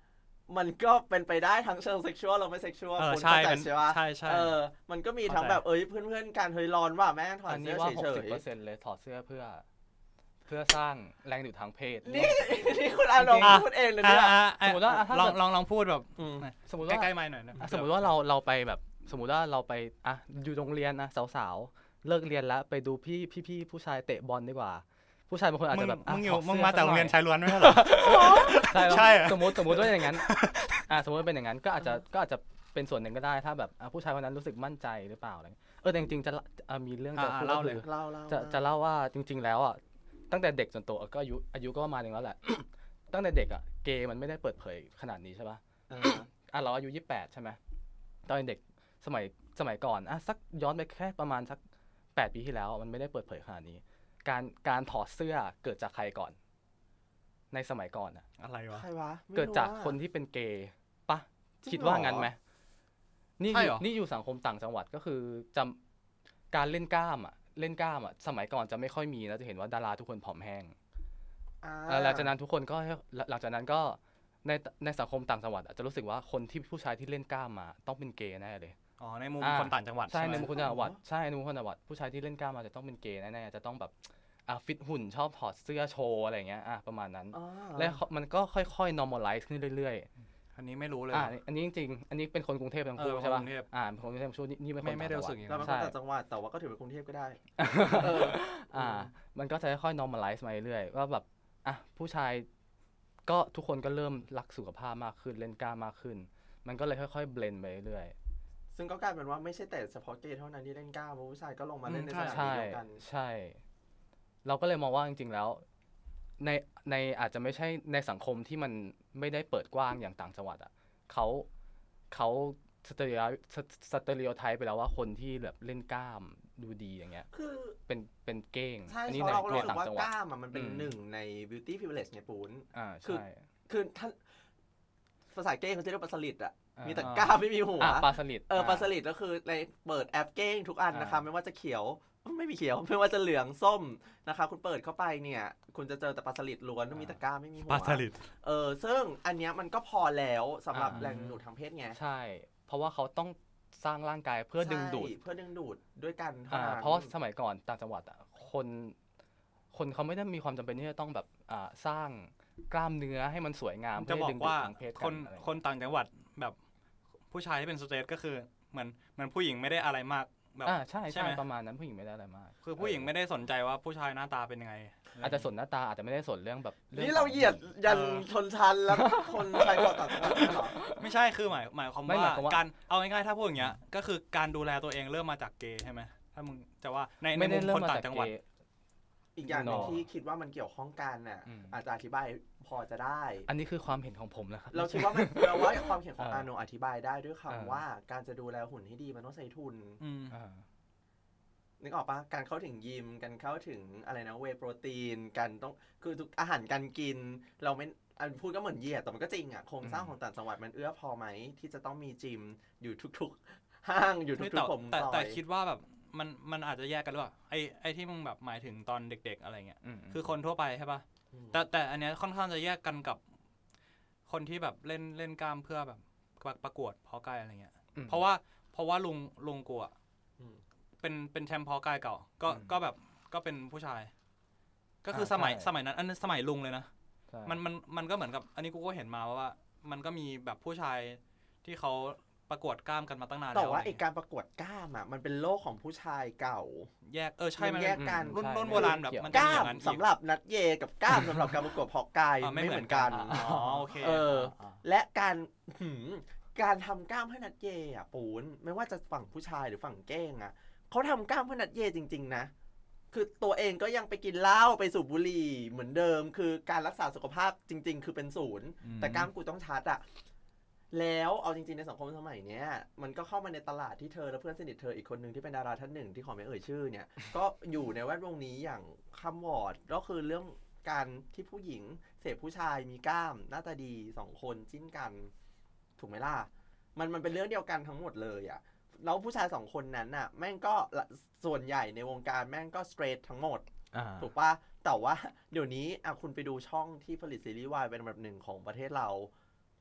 มันก็เป็นไปได้ทั้งเชิงเซ็กชวลแล้วไม่เซ็กชวลเออคุณใช่เข้าใจมันใช่ปะใช่ใช่เออมันก็มีทั้งเข้าใจแบบเอ้ยเพื่อนๆกันเฮ้ยร้อนว่ะแม่งถอดอันเสื้นี้อว่าเฉหกสิบยเปอร์เซ็นต์เลยถอดเสื้อเพื่อ เพื่อสร้างแรงดูดทางเพศๆนี่นี่คุณอานนท์อ่ะพูดเองเลยอ่ะเนี่ยอ่ะสมมุติว่าอ่ะถ้าลองเกิดลองลองพูดแบบอืมสมมติใกว่าล้ๆไมค์หน่อยนะอ่ะสมมติว่าเราเราไปแบบสมมติว่าเราไปอ่ะอยู่โรงเรียนนะสาวๆเลิกเรียนแล้วไปดูพี่พี่ๆผู้ชายเตะบอลดีกว่า ผู้ชายบางคนอาจมึงจะแบบะมึงอยู่ถดมึงเสื้มาจากโรงเรียนชายล้วนไม่ใช่เหรอใช่ใช่เหรอสมมติสมมติว่าอย่างนั้นอ่ะสมมติว่าเป็นอย่างนั้นก็อาจจะก็อาจจะเป็นส่วนหนึ่งก็ได้ถ้าแบบอ่ะผู้ชายคนนั้นรู้สึกมั่นใจหรือเปล่าอะไรเงี้ยเออแต่จริงๆจะอ่ะมีเรื่องจะอ่ะพูดเล่าก็เลยคือเล่าเล่าจะจะเล่าว่าจริง ๆ แล้วอ่ะตั้งแต่เด็กจนโตก็อายุอายุก็ประมาณนึงแล้วแหละ ตั้งแต่เด็กอ่ะเกย์มันไม่ได้เปิดเผยขนาดนี้ใช่ป่ะเอออ่ะเราอายุยี่สิบแปดใช่ไหมตอนเด็กสมัยสมัยก่อนอ่ะสักย้อนไปแค่ประมาณสักแปดปีที่แล้วมันไม่ได้เปิดเผยขนาดนี้ การการถอดเสื้อเกิดจากใครก่อน ในสมัยก่อนอ่ะอะไรวะใครวะไม่รู้เกิดจากอะคนที่เป็นเกย์ปะจริงคิดว่าเหรองั้นไหมนี่ใช่อยู่เหรอนี่อยู่สังคมต่างจังหวัดก็คือจำการเล่นกล้ามอ่ะเล่นกล้ามอ่ะสมัยก่อนจะไม่ค่อยมีนะจะเห็นว่าดาราทุกคนผอมแห้งอ่าเอ่อหลังจากนั้นทุกคนก็หลังจากนั้นก็ในในสังคมต่างจังหวัดอะจะรู้สึกว่าคนที่ผู้ชายที่เล่นกล้ามมาต้องเป็นเกย์แน่เลยอ๋อในมุมอ่าคนต่างจังหวัดใช่ใช่ไหในมมุมคนต่างจังหวัดใช่ในมุมคนต่างจังหวัดผู้ชายที่เล่นกล้ามมาจะต้องเป็นเกย์แน่ๆจะต้องแบบอ่ะฟิตหุ่นชอบถอดเสื้อโชว์อะไรอย่างเงี้ยอ่ะประมาณนั้นอ๋อแล้วมันก็ค่อยๆ normalize ขึ้นเรื่อยอันนี้ไม่รู้เลๆยอ่ะว่ะอันนี้จริงๆอันนี้เป็นคนกรุงเทพทั้งเอคู่อใช่ป่ะคนกรุงเทพอ่าเป็นคนกรุงเทพทั้งคู่นี่นี่เป็นคนไม่ไม่ได้ต่างรู้สึจังกหอย่างวัดนั้นเราเป็นคนต่างจังหวัดแต่ว่าก็ถือเป็นกรุงเทพก็ได้ เอออ่า มันก็จะค่อยๆ normalize มาเรื่อยๆว่าแบบอ่ะผู้ชายก็ทุกคนก็เริ่มรักสุขภาพมากขึ้นเล่นกล้ามมากขึ้น มันก็เลยค่อยๆ เบลนไปเรื่อยซึ่งก็กลายเป็นว่าไม่ใช่แต่เฉพาะเกย์เท่านั้นที่เล่นกล้ามเพราะผู้ชายก็ลงมาเล่นในสอืมนามใช่เดียวกันใช่ เราก็เลยมองว่าจริงๆแล้วในในอาจจะไม่ใช่ในสังคมที่มันไม่ได้เปิดกว้างอย่างต่างจังหวัดอ่ะเขาเขาสเตอริโอสเตอริโอไทป์ไปแล้วว่าคนที่แบบเล่นกล้ามดูดีอย่างเงี้ยคือเป็นเป็นเก้งใช่อันนี้เพในราะเราก็ในรู้สึต่าก งว่าจังหกวัดล้ามอะมันเป็นอืมหนึ่งใน beauty privilege ไงปูนอ่าคือใช่คือท่านภาษาเก้งเขาจะเรียกปลาสลิดอะอ่ามีมีแต่กล้ามไม่มีหัวอ่ะปลาสลิดเออปลาสลิดก็คือในเปิดแอปเก้งทุกอันนะคะอ่าไม่ว่าจะเขียวไม่มีเขียว ไม่ว่าจะเหลืองส้มนะคะคุณเปิดเข้าไปเนี่ย คุณจะเจอแต่ปลาสลิดล้วนมีแต่กล้ามไม่มีหัวปลาสลิดเออซึ่งอันเนี้ยมันก็พอแล้วสำหรับอ่าแรงดึงดูดทางเพศไงใช่ เพราะว่าเขาต้องสร้างร่างกายเพื่อดึงดูดใช่เพื่อดึงดูดด้วยกันเท่าอ่านั้นเพราะว่าสมัยก่อนต่างจังหวัดอ่ะคนคนเขาไม่ได้มีความจำเป็นที่จะต้องแบบอ่าสร้างกล้ามเนื้อให้มันสวยงามจะเพื่บอดึกงดูดว่าทางเพศคนอะไรคนต่างจังหวัดแบบผู้ชายที่เป็นสเตรทก็คือเหมือนเหมือนผู้หญิงไม่ได้อะไรมากแบบอ่าใช่ใช่ใช่ไหมประมาณนั้นผู้หญิงไม่ได้อะไรมากคือผู้หญิงไม่ได้สนใจว่าผู้ชายหน้าตาเป็นยังไงอาจจะสนหน้าตาอาจจะไม่ได้สนเรื่องแบบองนี่เราเหยียดยันชนชั้นแล้วคนชายกว่าต่างจังหวัดเหรอไม่ใช่คือหมายหมายความไม่หมายว่าความว่าการเอาง่ายๆถ้าพูดอย่างเงี้ยก็คือการดูแลตัวเองเริ่มมาจากเกย์ใช่ไหมถ้ามึงจะว่าในในไม่มุได้มเริ่คมนมาต่าจากงจังหเกวัดย์อีกอย่างหนึ่ง No ที่คิดว่ามันเกี่ยวข้องกันน่ะอืมอาจจะอธิบายพอจะได้อันนี้คือความเห็นของผมนะครับเราคิดว่ามันเราว่าความเห็นของอ่าอาโนอธิบายได้ด้วยอ่าคำว่าการจะดูแลหุ่นให้ดีมันต้องใช้ทุนอืมอ่านึกออกปะการเข้าถึงยิมการเข้าถึงอะไรนะเวย์โปรตีนการต้องคือทุกอาหารการกิน เราไม่อันพูดก็เหมือนเหยียดแต่มันก็จริงอ่ะโครงสร้างอืมของต่างจังหวัดมันเอื้อพอไหมที่จะต้องมีจิมอยู่ทุกๆ ห้างอยู่เฮ้ยทุแต่กๆผมแต่ซอแต่ยคิดว่าแบบมันมันอาจจะแยกกันหรือเปล่าไอไอที่มึงแบบหมายถึงตอนเด็ก ๆอะไรเงี้ยมคือคนทั่วไปใช่ปะมแต่แต่อันเนี้ยค่อนข้างจะแยกกันกับคนที่แบบเล่นเล่นกล้ามเพื่อแบบประประกวดเพาะกายอะไรเงี้ยอืมเพราะว่าเพราะว่าลุงลุงกูอะอืมเป็นเป็นแชมป์เพาะกายเก่า ก็อืมก็แบบก็เป็นผู้ชาย ก็คืออ่าสมัยใช่สมัยนั้นอันนั้นสมัยลุงเลยนะใช่มันมันมันก็เหมือนกับ อันนี้กูก็เห็นมาว่า มันก็มีแบบผู้ชายที่เขาประกวดกล้ามกันมาตั้งนานแต่แล้วว่าอะไรไอเงี้ยการประกวดกล้ามอ่ะมันเป็นโลกของผู้ชายเก่าแยกเออใช่มัมัน นแยกกันรุ่นใช่รุ่นโบราณแบบไม่เกี่ยวมันกจะมีล้าอมย่างนั้นอีกสำหรับนัดเยกับกล้ามสำหรับการประกวดเพาะกายอ่าไม่ไม่เหเหมืมืออน นกักัน นอ๋อโอเคเอออ่าและการหืมการทำกล้ามให้นัดเยอ่ะปูนไม่ว่าจะฝั่งผู้ชายหรือฝั่งเก้งอ่ะเขาทำกล้ามให้นัดเยจริง ๆ นะ คือตัวเองก็ยังไปกินเหล้าไปสูบบุหรี่เหมือนเดิม คือการรักษาสุขภาพจริง ๆ คือเป็นศูนย์อืมแต่กล้ามกูต้องชัดอ่ะแล้วเอาจริงๆในสังคมสมัยเนี้ยมันก็เข้ามาในตลาดที่เธอและเพื่อนสนิทเธออีกคนหนึ่งที่เป็นดาราท่านหนึ่งที่ขอไม่เอ่ยชื่อเนี่ย ก็อยู่ในแวดวงนี้อย่างคำวอร์ดก็คือเรื่องการที่ผู้หญิงเสพผู้ชายมีกล้ามหน้าตาดีสองคนจิ้นกัน ถูกไหมล่ะ มันมันเป็นเรื่องเดียวกันทั้งหมดเลยอะแล้วผู้ชายสองคนนั้นน่ะแม่งก็ละส่วนใหญ่ในวงการแม่งก็สเตรททั้งหมดอ่าถูกปะแต่ว่าเดี๋ยวนี้อ่ะคุณไปดูช่องที่ผลิตซีรีส์วายเป็นอันดับหนึ่งของประเทศเรา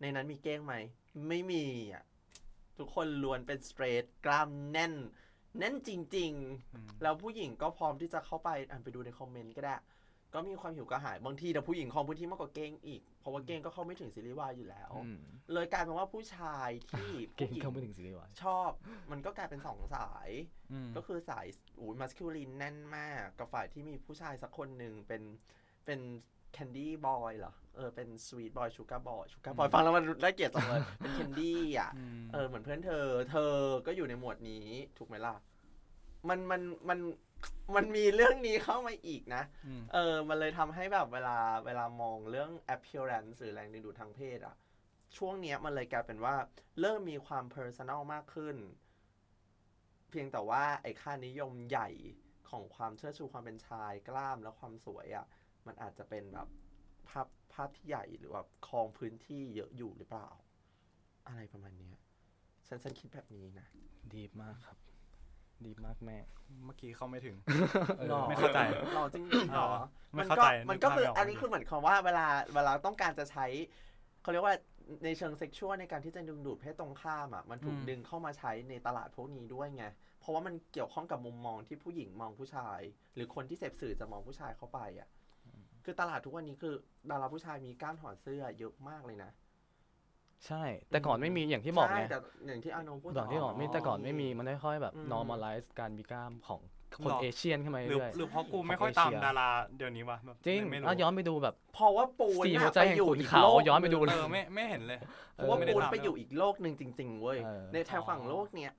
ในนั้นมีเก้งไหมไม่มีอ่ะทุกคนล้วนเป็นสเตรทกล้ามแน่นแน่นจริงๆแล้วผู้หญิงก็พร้อมที่จะเข้าไปอ่านไปดูในคอมเมนต์ก็ได้ก็มีความหิวกระหายบางทีแต่ผู้หญิงครองพื้นที่มากกว่าเก้งอีกเพราะว่าเก้งก็เข้าไม่ถึงซีรีส์วายอยู่แล้วเลยกลายเป็นว่าผู้ชายที่เก่งเข้าไม่ถึงซีรีส์วายชอบมันก็กลายเป็นสองสายก็คือสายอูมัสคิวลินแน่นมากกับฝ่ายที่มีผู้ชายสักคนหนึ่งเป็นเป็นแคนดี้บอยเหรอเออเป็นสวีทบอยชูการ์บอยชูการ์บอยฟังแล้วมันได้เกียรติจังเลยเป็นแคนดี้อ่ะเออเหมือนเพื่อนเธอเธอก็อยู่ในหมวดนี้ถูกไหมล่ะมันมันมันมันมีเรื่องนี้เข้ามาอีกนะเออมันเลยทำให้แบบเวลาเวลามองเรื่อง appearance หรือแรงดึงดูดทางเพศอ่ะช่วงเนี้ยมันเลยกลายเป็นว่าเริ่มมีความ personal มากขึ้นเพียงแต่ว่าไอ้ค่านิยมใหญ่ของความเชิดชูความเป็นชายกล้ามและความสวยอ่ะมันอาจจะเป็นแบบภาพภาพที่ใหญ่หรือว่าครองพื้นที่เยอะอยู่หรือเปล่าอะไรประมาณนี้ฉันฉันคิดแบบนี้นะดีมากครับดีมากแม่เมื่อกี้เข้าไม่ถึงไม่เข้าใจหรอจริงๆหรอมันก็มันก็คืออันนี้คือเหมือนคำว่าเวลาเวลาต้องการจะใช้เขาเรียกว่าในเชิงเซ็กชวลในการที่จะดึงดูดเพศตรงข้ามอ่ะมันถูกดึงเข้ามาใช้ในตลาดพวกนี้ด้วยไงเพราะว่ามันเกี่ยวข้องกับมุมมองที่ผู้หญิงมองผู้ชายหรือคนที่เสพสื่อจะมองผู้ชายเข้าไปอ่ะคือตลาดทุกวันนี้คือดาราผู้ชายมีกล้ามถอดเสื้อเยอะมากเลยนะใช่แต่ก่อนไม่มีอย่างที่บอกไงแต่อย่างที่อาโนพูดอย่างที่บอกไม่แต่ก่อนไม่มีมันได้ค่อยแบบ normalize การมีกล้ามของคนเอเชียนขึ้นมาเรื่อยๆหรือเพราะกูไม่ค่อยตามดาราเดี๋ยวนี้วะจริงแล้วย้อนไปดูแบบเพราะว่าปูนไปอยู่อีกโลกย้อนไปดูเออไม่ไม่เห็นเลยเพราะว่าปูนไปอยู่อีกโลกนึงจริงๆเว้ยในทางฝั่งโลกเนี้ย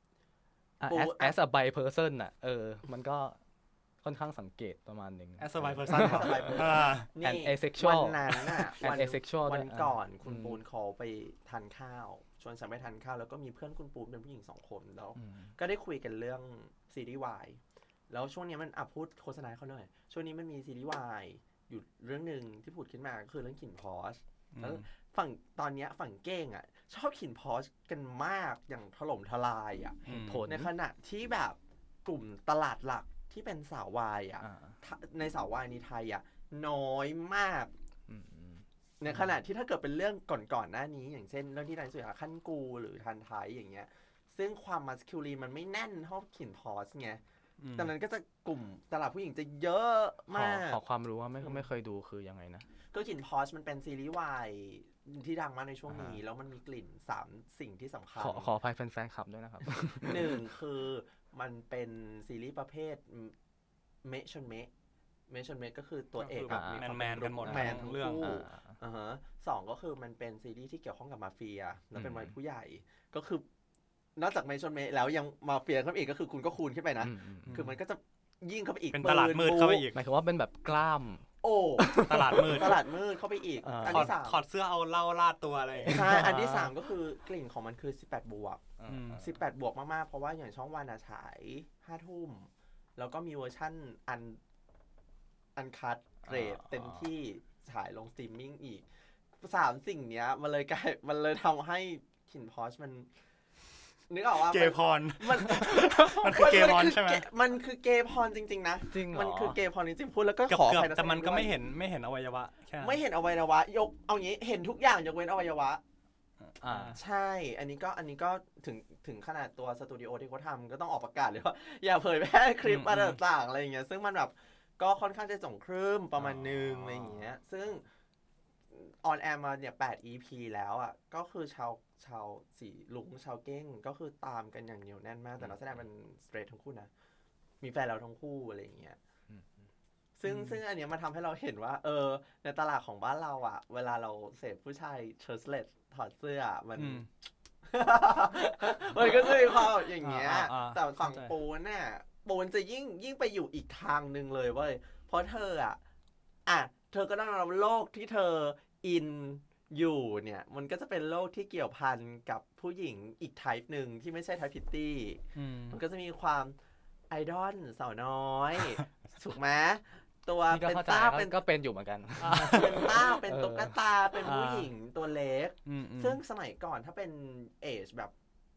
as a bi person น่ะเออมันก็ค่อนข้างสังเกตประมาณนึง as a bi person นี่ asexual วันนั้นน่ะ asexual วันก่อนคุณปูนเขาไปทานข้าวชวนฉันไปทานข้าวแล้วก็มีเพื่อนคุณปูนเป็นผู้หญิงสองคนแล้วก็ได้คุยกันเรื่องซีรีส์วายแล้วช่วงนี้มันอ่ะพูดโฆษณาเขาหน่อยช่วงนี้มันมีซีรีส์วายอยู่เรื่องนึงที่พูดขึ้นมาก็คือเรื่องกลิ่นพอชแล้วฝั่งตอนนี้ฝั่งเก้งอ่ะชอบกลิ่นพอชกันมากอย่างถล่มทลายอ่ะในขณะที่แบบกลุ่มตลาดหลักที่เป็นสาววายอ่ะในสาววายในไทยอ่ะน้อยมากในขณะที่ถ้าเกิดเป็นเรื่องก่อนๆหน้านี้อย่างเช่นเรื่องที่นายสุยาขั้นกูหรือทันไทยอย่างเงี้ยซึ่งความมัสคิวลีนมันไม่แน่นเท่ากลิ่นพอชไงดังนั้นก็จะกลุ่มตลาดผู้หญิงจะเยอะมากขอความรู้ว่าไม่ไม่เคยดูคือยังไงนะก็กลิ่นพอชมันเป็นซีรีส์วายที่ดังมากในช่วงนี้แล้วมันมีกลิ่นสามสิ่งที่สำคัญขอขออภัยแฟนๆคลับด้วยนะครับหนึ่งคือมันเป็นซีรีส์ประเภทเมชนเมะเมชนเมะก็คือตัวเอกแบบแมนแมนกันหมดแมนทั้งเรื่องอ่าฮะสองก็คือมันเป็นซีรีส์ที่เกี่ยวข้องกับมาเฟียแล้วเป็นวัยผู้ใหญ่ก็คือนอกจากเมชนเมะแล้วยังมาเฟียเข้าไปอีกก็คือคุณก็คูณขึ้นไปนะคือมันก็จะยิ่งเข้าไปอีกเป็นตลาดมืดเข้าไปอีกหมายถึงว่าเป็นแบบกล้ามโอ้ตลาดมืดตลาดมืดเข้าไปอีกอันที่สามถอดเสื้อเอาเหล้าลาดตัวอะไรใช่อันที่สามก็คือกลิ่นของมันคือสิบแปดบวกสิบแปดบวกมากๆเพราะว่าอย่างช่องวันฉายห้าทุ่มแล้วก็มีเวอร์ชั่นอันอันคัทเรทเต็มที่ฉายลงสตรีมมิ่งอีกสามสิ่งเนี้ยมันเลยกลายมันเลยทำให้กลิ่นพอชมันนึกออกว่าเกย์พรมันมันคือเกย์พรใช่ไหมมันคือเกย์พรจริงๆนะจริงมันคือเกย์พรจริงๆพูดแล้วก็ขอไปแต่มันก็ไม่เห็นไม่เห็นอวัยวะไม่เห็นอวัยวะยกเอางี้เห็นทุกอย่างยกเว้นอวัยวะอ่าใช่อันนี้ก็อันนี้ก็ถึงถึงขนาดตัวสตูดิโอที่เขาทำก็ต้องออกประกาศเลยว่าอย่าเผยแพร่คลิปอะไรต่างๆอะไรอย่างเงี้ยซึ่งมันแบบก็ค่อนข้างจะส่งคลื่นประมาณนึงอะไรอย่างเงี้ยซึ่งออนแอร์มาเนี่ยแปด อี พี แล้วอ่ะก็คือชาวชาวสีลุงชาวเก้งก็คือตามกันอย่างเหนียวแน่นมากแต่นักแสดงเป็นสเตรททั้งคู่นะมีแฟนเราทั้งคู่อะไรอย่างเงี้ยซึ่งซึ่งอันเนี้ยมาทำให้เราเห็นว่าเออในตลาดของบ้านเราอ่ะเวลาเราเสพผู้ชายเชิ้ตเลสถอดเสื้อมันมันก็จะมีความอย่างเงี้ยแต่ฝั่งปูนน่ะปูนจะยิ่งยิ่งไปอยู่อีกทางนึงเลยเว้ยเพราะเธออ่ะอ่ะเธอก็ต้องรับโลกที่เธออินอยู่เนี่ยมันก็จะเป็นโลกที่เกี่ยวพันกับผู้หญิงอีกไทป์หนึ่งที่ไม่ใช่ไทป์พิตตี้มันก็จะมีความไอดอลสาวน้อยถูกไหมตัวเป็นต้าเป็นก็เป็นอยู่เหมือนกันเป็นต้าเป็นตุ๊กตาเป็นผู้หญิงตัวเล็กซึ่งสมัยก่อนถ้าเป็นเอจแบบ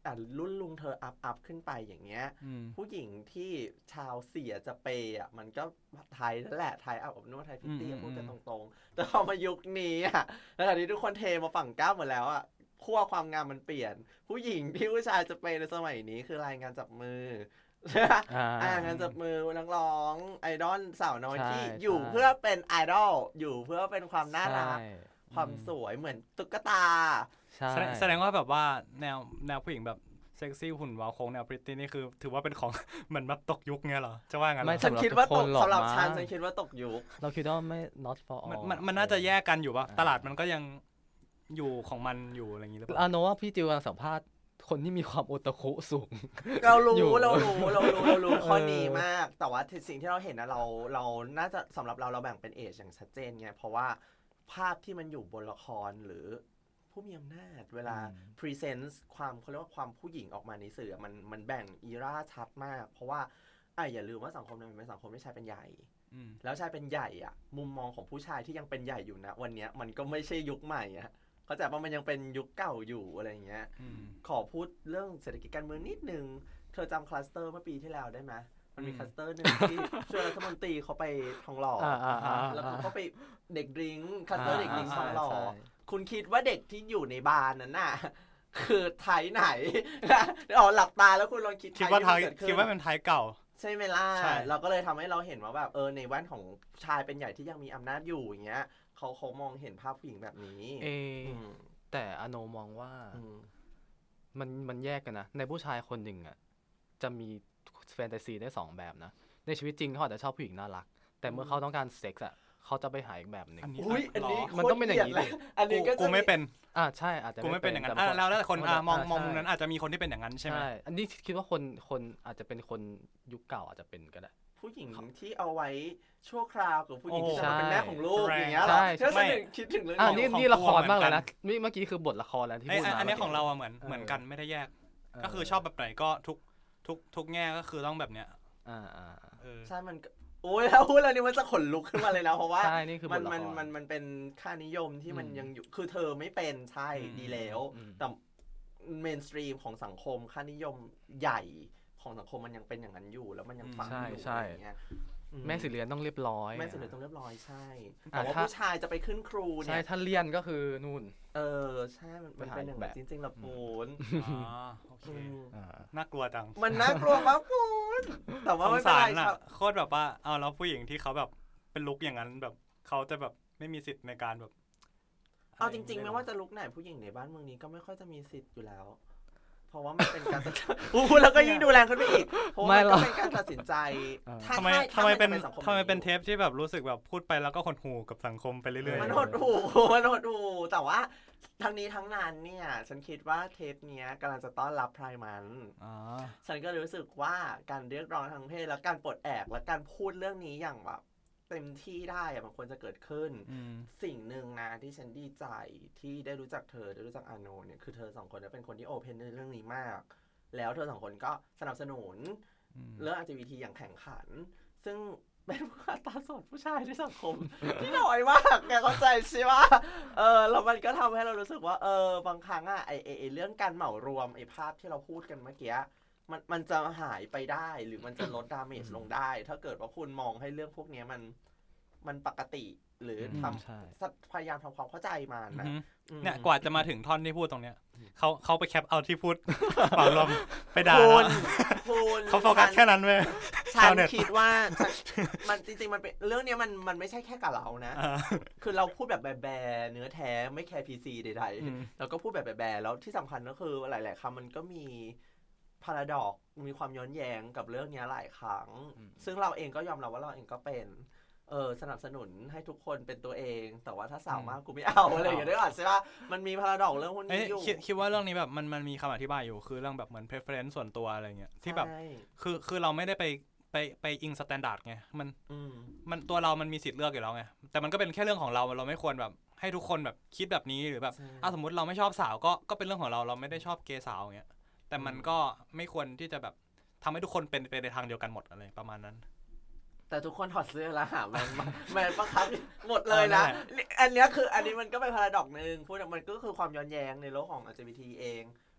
อ่ะรุ่นลุงเธออัพอัพขึ้นไปอย่างเงี้ยผู้หญิงที่ชาวเสียจะเปย์อ่ะมันก็ไทยนั่นแหละไทยอาบอบนวดไทยพิตตี้พูดกันตรงๆแต่พอมายุคนี้อ่ะแล้วตอนนี้ทุกคนเทมาฝั่งก้าวหมดแล้วอ่ะขั้วความงามมันเปลี่ยนผู้หญิงที่ผู้ชายจะเปย์ในสมัยนี้คือรายงานจับมืออ่างานจับมือนักร้องไอดอลสาวน้อยที่อยู่เพื่อเป็นไอดอลอยู่เพื่อเป็นความน่ารักความสวยเหมือนตุ๊กตาแสดงว่าแบบว่าแนวแนวผู้หญิงแบบเซ็กซี่หุ่นวาวโค้งแนวพริตตี้นี่คือถือว่าเป็นของเหมือนแบบตกยุคเงี้ยเหรอจะว่างั้นฉันคิดว่าตกสำหรับฉันฉันคิดว่าตกยุคเราคิดว่าไม่ not for all มันมันน่าจะแยกกันอยู่ป่ะตลาดมันก็ยังอยู่ของมันอยู่อะไรอย่างงี้หรือเปล่าอาโนว่าพี่จิวกำลังสัมภาษณ์คนที่มีความโอตาคุสูงเรารู้เรารู้เรารู้เรารู้ข้อนี้มากแต่ว่าสิ่งที่เราเห็นนะเราเราน่าจะสำหรับเราเราแบ่งเป็นเอจอย่างชัดเจนไงเพราะว่าภาพที่มันอยู่บนละครหรือผู้มีอำนาจเวลา present ความเขาเรียกว่าความผู้หญิงออกมาในสื่อมันมันแบ่งอีราชัดมากเพราะว่าอ่ะอย่าลืมว่าสังคมนั้นเป็นสังคมที่ชายเป็นใหญ่แล้วชายเป็นใหญ่อ่ะมุมมองของผู้ชายที่ยังเป็นใหญ่อยู่นะวันนี้มันก็ไม่ใช่ยุคใหม่อ่ะเข้าใจว่ามันยังเป็นยุคเก่าอยู่อะไรอย่างเงี้ยขอพูดเรื่องเศรษฐกิจการเมืองนิดนึงเธอจำคลัสเตอร์เมื่อปีที่แล้วได้ไหมมันมีคลัสเตอร์หนึ่งที่ช่วยรัฐมนตรีเขาไปทองหล่อแล้วเขาไปเด็กดริงก์คลัสเตอร์เด็กดริงก์ทองหล่อคุณคิดว่าเด็กที่อยู่ในบาร์นั้นน่ะคือไทยไหนอ๋อหลับตาแล้วคุณลองคิดคิดว่าไทยคิดว่าเป็นไทยเก่าใช่ไหมล่ะเราก็เลยทำให้เราเห็นว่าแบบเออในแว่นของชายเป็นใหญ่ที่ยังมีอำนาจอยู่อย่างเงี้ยเขาเขามองเห็นภาพผู้หญิงแบบนี้เอแต่อโนมองว่ามันมันแยกกันนะในผู้ชายคนหนึ่งอ่ะจะมีแฟนตาซีได้สองแบบนะในชีวิตจริงเขาอาจจะชอบผู้หญิงน่ารักแต่เมื่อเขาต้องการเซ็กซ์อ่ะเขาจะไปหาอีกแบบหนึ่งอุ้ยอันนี้มันต้องเป็นอย่างนี้เลยอันนี้ก็กูไม่เป็นอ่าใช่อาจจะกูไม่เป็นอย่างนั้นอ่าแล้วแล้วคนอ่ามองมองมุมนั้นอาจจะมีคนที่เป็นอย่างนั้นใช่ไหมใช่อันนี้คิดว่าคนคนอาจจะเป็นคนยุคเก่าอาจจะเป็นก็ได้ผู้หญิงที่เอาไว้ชั่วคราวกับผู้หญิงที่จะเป็นแม่ของลูกอย่างเงี้ยหรอใช่ไม่คิดถึงเรื่องนี้นี่นี่ละครมากเลยนะเมื่อกี้คือบทละครแล้วที่พูดมาอันนี้ของเราเหมือนเหมือนกันไม่ได้แยกก็คือชอบแบบไหนก็ทุกทุกทุกแง่ก็คือต้องแบบเนี้ยอ่าอ่าใช่มันโอ้ยแล้วพูดแล้วนี่มันจะขนลุกขึ้นมาเลยนะเพราะว่ามันมันมันมันเป็นค่านิยมที่มันยังอยู่คือเธอไม่เป็นใช่ดีแล้วแต่เมนสตรีมของสังคมค่านิยมใหญ่ของสังคมมันยังเป็นอย่างนั้นอยู่แล้วมันยังฝังอยู่อย่างเงี้ยแม่สิเรียนต้องเรียบร้อยแม่สิเรียนต้องเรียบร้อยใช่แต่ว่าผู้ชายจะไปขึ้นครูเนี่ยใช่ถ้าเรียนก็คือนู่นเออใช่มันเป็นอย่างแบบจริงๆละปูนอ๋อโอเคน่ากลัวจังมันน่ากลัวมากปูนแต่ว่าไม่เป็นไรครับโคตรแบบว่าเอาแล้วผู้หญิงที่เขาแบบเป็นลุคอย่างนั้นแบบเขาจะแบบไม่มีสิทธิ์ในการแบบเอาจริงๆไม่ว่าจะลุคไหนผู้หญิงในบ้านเมืองนี้ก็ไม่ค่อยจะมีสิทธิ์อยู่แล้วเพราะว่ามันเป็นการตัดสินใจอู้แล้วก็ยิ่งดูแรงขึ้นไปอีกเพราะมันก็เป็นการตัดสินใจทำไมทำไมเป็นทำไมเป็นเทปที่แบบรู้สึกแบบพูดไปแล้วก็หดหู่กับสังคมไปเรื่อยๆมันหดหู่มันหดหู่แต่ว่าทั้งนี้ทั้งนั้นเนี่ยฉันคิดว่าเทปนี้กำลังจะต้อนรับไพร์มันฉันก็รู้สึกว่าการเรียกร้องทางเพศและการปลดแอกและการพูดเรื่องนี้อย่างแบบเต็มที่ได้อะมันควรจะเกิดขึ้นสิ่งหนึ่งนะที่ฉันดีใจที่ได้รู้จักเธอได้รู้จักอาโนเนี่ยคือเธอสองคนเป็นคนที่โอเพนในเรื่องนี้มากแล้วเธอสองคนก็สนับสนุนเรื่อง อาร์ จี บี ที อย่างแข่งขันซึ่งเป็นผู้อัตราส่วนผู้ชายในสังคมที่น้อยมากแกเข้าใจใช่ไหมเออแล้วมันก็ทำให้เรารู้สึกว่าเออบางครั้งอะไอไอเรื่องการเหมารวมไอภาพที่เราพูดกันเมื่อกี้มันมันจะหายไปได้หรือมันจะลดดาเมจลงได้ถ้าเกิดว่าคุณมองให้เรื่องพวกนี้มันมันปกติหรือทำพยายามทำความเข้าใจมันนะเนี่ยกว่าจะมาถึงท่อนที่พูดตรงเนี้ยเขาเขาไปแคปเอาที่พูดเป่าลมไปด่าเขาโฟกัสแค่นั้นเว้ยฉันคิดว่ามันจริงๆมันเป็นเรื่องนี้มันมันไม่ใช่แค่กับเรานะคือเราพูดแบบแบๆเนื้อแท้ไม่แคร์ พี ซี ใดๆแล้วก็พูดแบบแบๆแล้วที่สำคัญก็คือหลายๆคำมันก็มีพาราดอกมีความย้อนแย้งกับเรื่องนี้หลายครั้งซึ่งเราเองก็ยอมรับว่าเราเองก็เป็นเออสนับสนุนให้ทุกคนเป็นตัวเองแต่ว่าถ้าสาวมากกูไม่เอาอะไรอย่างเงี้ยได้ก่อนใช่ป่ะมันมีพาราดอกเรื่องพวกนี้อยู่คิดคิดว่าเรื่องนี้แบบมันมันมีคำอธิบายอยู่คือเรื่องแบบเหมือน preference ส่วนตัวอะไรเงี้ยที่แบบคือคือเราไม่ได้ไปไปไปอิงสแตนดาร์ดไงมันมันตัวเรามันมีสิทธิ์เลือกอยู่แล้วไงแต่มันก็เป็นแค่เรื่องของเราเราไม่ควรแบบให้ทุกคนแบบคิดแบบนี้หรือแบบอ่ะสมมติเราไม่ชอบสาวก็ก็เป็นเรื่องของเราเราไม่ได้ชอบเกย์สาวอย่างเงี้ยแต่มันก็ไม่ควรที่จะแบบทำให้ทุกคนเป็นไปในทางเดียวกันหมดอะไรประมาณนั้นแต่ทุกคนถอดเสื้อแล้วหามันมันบังคับหมดเลยนะอันนี้คืออันนี้มันก็เป็นพาราดอกนึงพูดมันก็คือความย้อนแย้งในโลกของ แอล จี บี ที เอง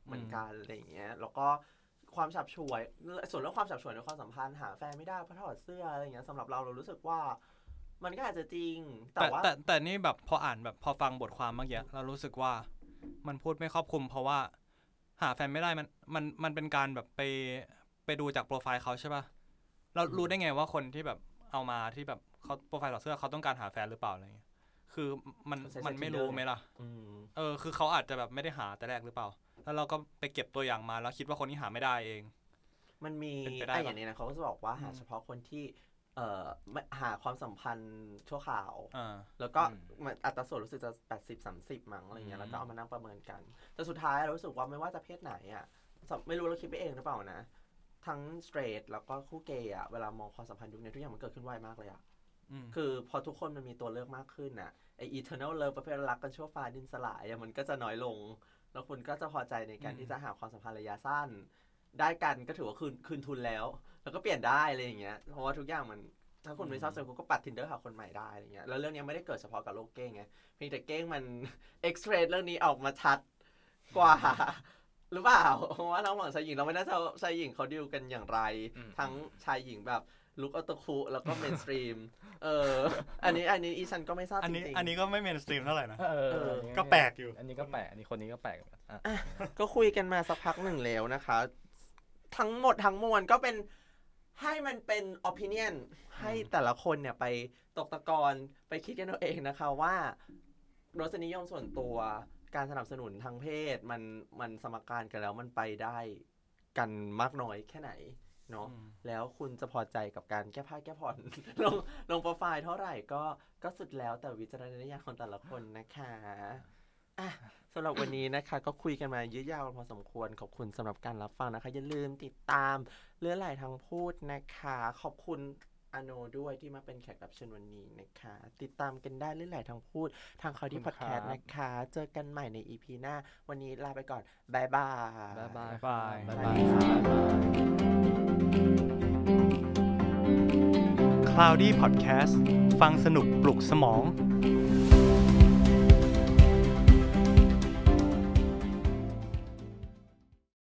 เหมือนกันอะไรอย่างเงี้ยแล้วก็ความฉับฉวยส่วนเรื่องความฉับฉวยในความสัมพันธ์หาแฟนไม่ได้เพราะถอดเสื้ออะไรอย่างเงี้ยสำหรับเราเรารู้สึกว่ามันก็อาจจะจริงแต่แต่ว่าแต่แต่นี่แบบพออ่านแบบพอฟังบทความเมื่อกี้เรารู้สึกว่ามันพูดไม่ครอบคลุมเพราะว่าหาแฟนไม่ได้มันมันมันเป็นการแบบไปไปดูจากโปรไฟล์เขาใช่ป่ะเรารู้ได้ไงว่าคนที่แบบเอามาที่แบบเขาโปรไฟล์ถอดเสื้อเขาต้องการหาแฟนหรือเปล่าอะไรเงี้ยคือมันมันไม่รู้ไหมล่ะเออคือเขาอาจจะแบบไม่ได้หาแต่แรกหรือเปล่าแล้วเราก็ไปเก็บตัวอย่างมาแล้วคิดว่าคนนี้หาไม่ได้เองมันมีไอ้อย่างนี้นะเขาก็จะบอกว่าหาเฉพาะคนที่เอ่อหาความสัมพันธ์ชั่วคราวแล้วก็อัตราส่วนรู้สึกจะแปดสิบ สามสิบมั้งอะไรเงี้ยแล้วก็เอามานั่งประเมินกันแต่สุดท้ายเรารู้สึกว่าไม่ว่าจะเพศไหนอ่ะไม่รู้เราคิดไปเองหรือเปล่านะทั้งสเตรทแล้วก็คู่เกย์อ่ะเวลามองความสัมพันธ์ยุคนี้ทุกอย่างมันเกิดขึ้นไวมากเลยอ่ะคือพอทุกคนมันมีตัวเลือกมากขึ้นน่ะไอ้ eternal love ประเภทรักกันชั่วฟ้าดินสลายมันก็จะน้อยลงแล้วคุณก็จะพอใจในการที่จะหาความสัมพันธ์ระยะสั้นได้กันก็ถือว่าคืนคืนทุนแล้วแล้วก็เปลี่ยนได้อะไรอย่างเงี้ยเพราะว่าทุกอย่างมันถ้าคุณไม่ชอบเซลล์คุณก็ปัด Tinder หาคนใหม่ได้อะไรเงี้ยแล้วเรื่องนี้ไม่ได้เกิดเฉพาะกับโลกเก้งไงเพียงแต่เก้งมัน X-ray เรื่องนี้ออกมาชัดกว่าหรือเปล่าเพราะว่าทั้งฝั่งชายหญิงเราไม่น่าจะชายหญิงเขาดีลกันอย่างไรทั้งชายหญิงแบบลุคออโตคุแล้วก็เมนสตรีมเอออันนี้อันนี้อีฉันก็ไม่ทราบจริงๆอันนี้ก็ไม่เมนสตรีมเท่าไหร่นะก็แปลกอยู่อันนี้ก็แปลกอันนี้คนนี้ก็แปลกก็คุยกันมาสักพักหนึ่งแล้วนะคะทั้งหมดทั้งมวลก็เป็นให้มันเป็น opinion ให้แต่ละคนเนี่ยไปตกตะกอนไปคิดกันเอาเองนะคะว่ารสนิยมส่วนตัวการสนับสนุนทางเพศมันมันสมการกันแล้วมันไปได้กันมากน้อยแค่ไหนเนาะแล้วคุณจะพอใจกับการแก้ผ้าแก้ผ่อน ลงลงโปรไฟล์เท่าไหร่ก็ก็สุดแล้วแต่วิจารณญาณของแต่ละคนนะคะอ่ะสำหรับวันนี้นะคะก็คุยกันมายืดยาวพอสมควรขอบคุณสำหรับการรับฟังนะคะอย่าลืมติดตามเลื่อนไหลทางพูดนะคะขอบคุณอโนด้วยที่มาเป็นแขกรับเชิญวันนี้นะคะติดตามกันได้เลื่อนไหลทางพูดทางคาวดี้พอดแคสต์นะคะเจอกันใหม่ใน อี พี หน้าวันนี้ลาไปก่อนบ๊ายบายบ๊ายบายบ๊ายบายบ๊ายบาย Cloudy Podcast ฟังสนุกปลุกสมอง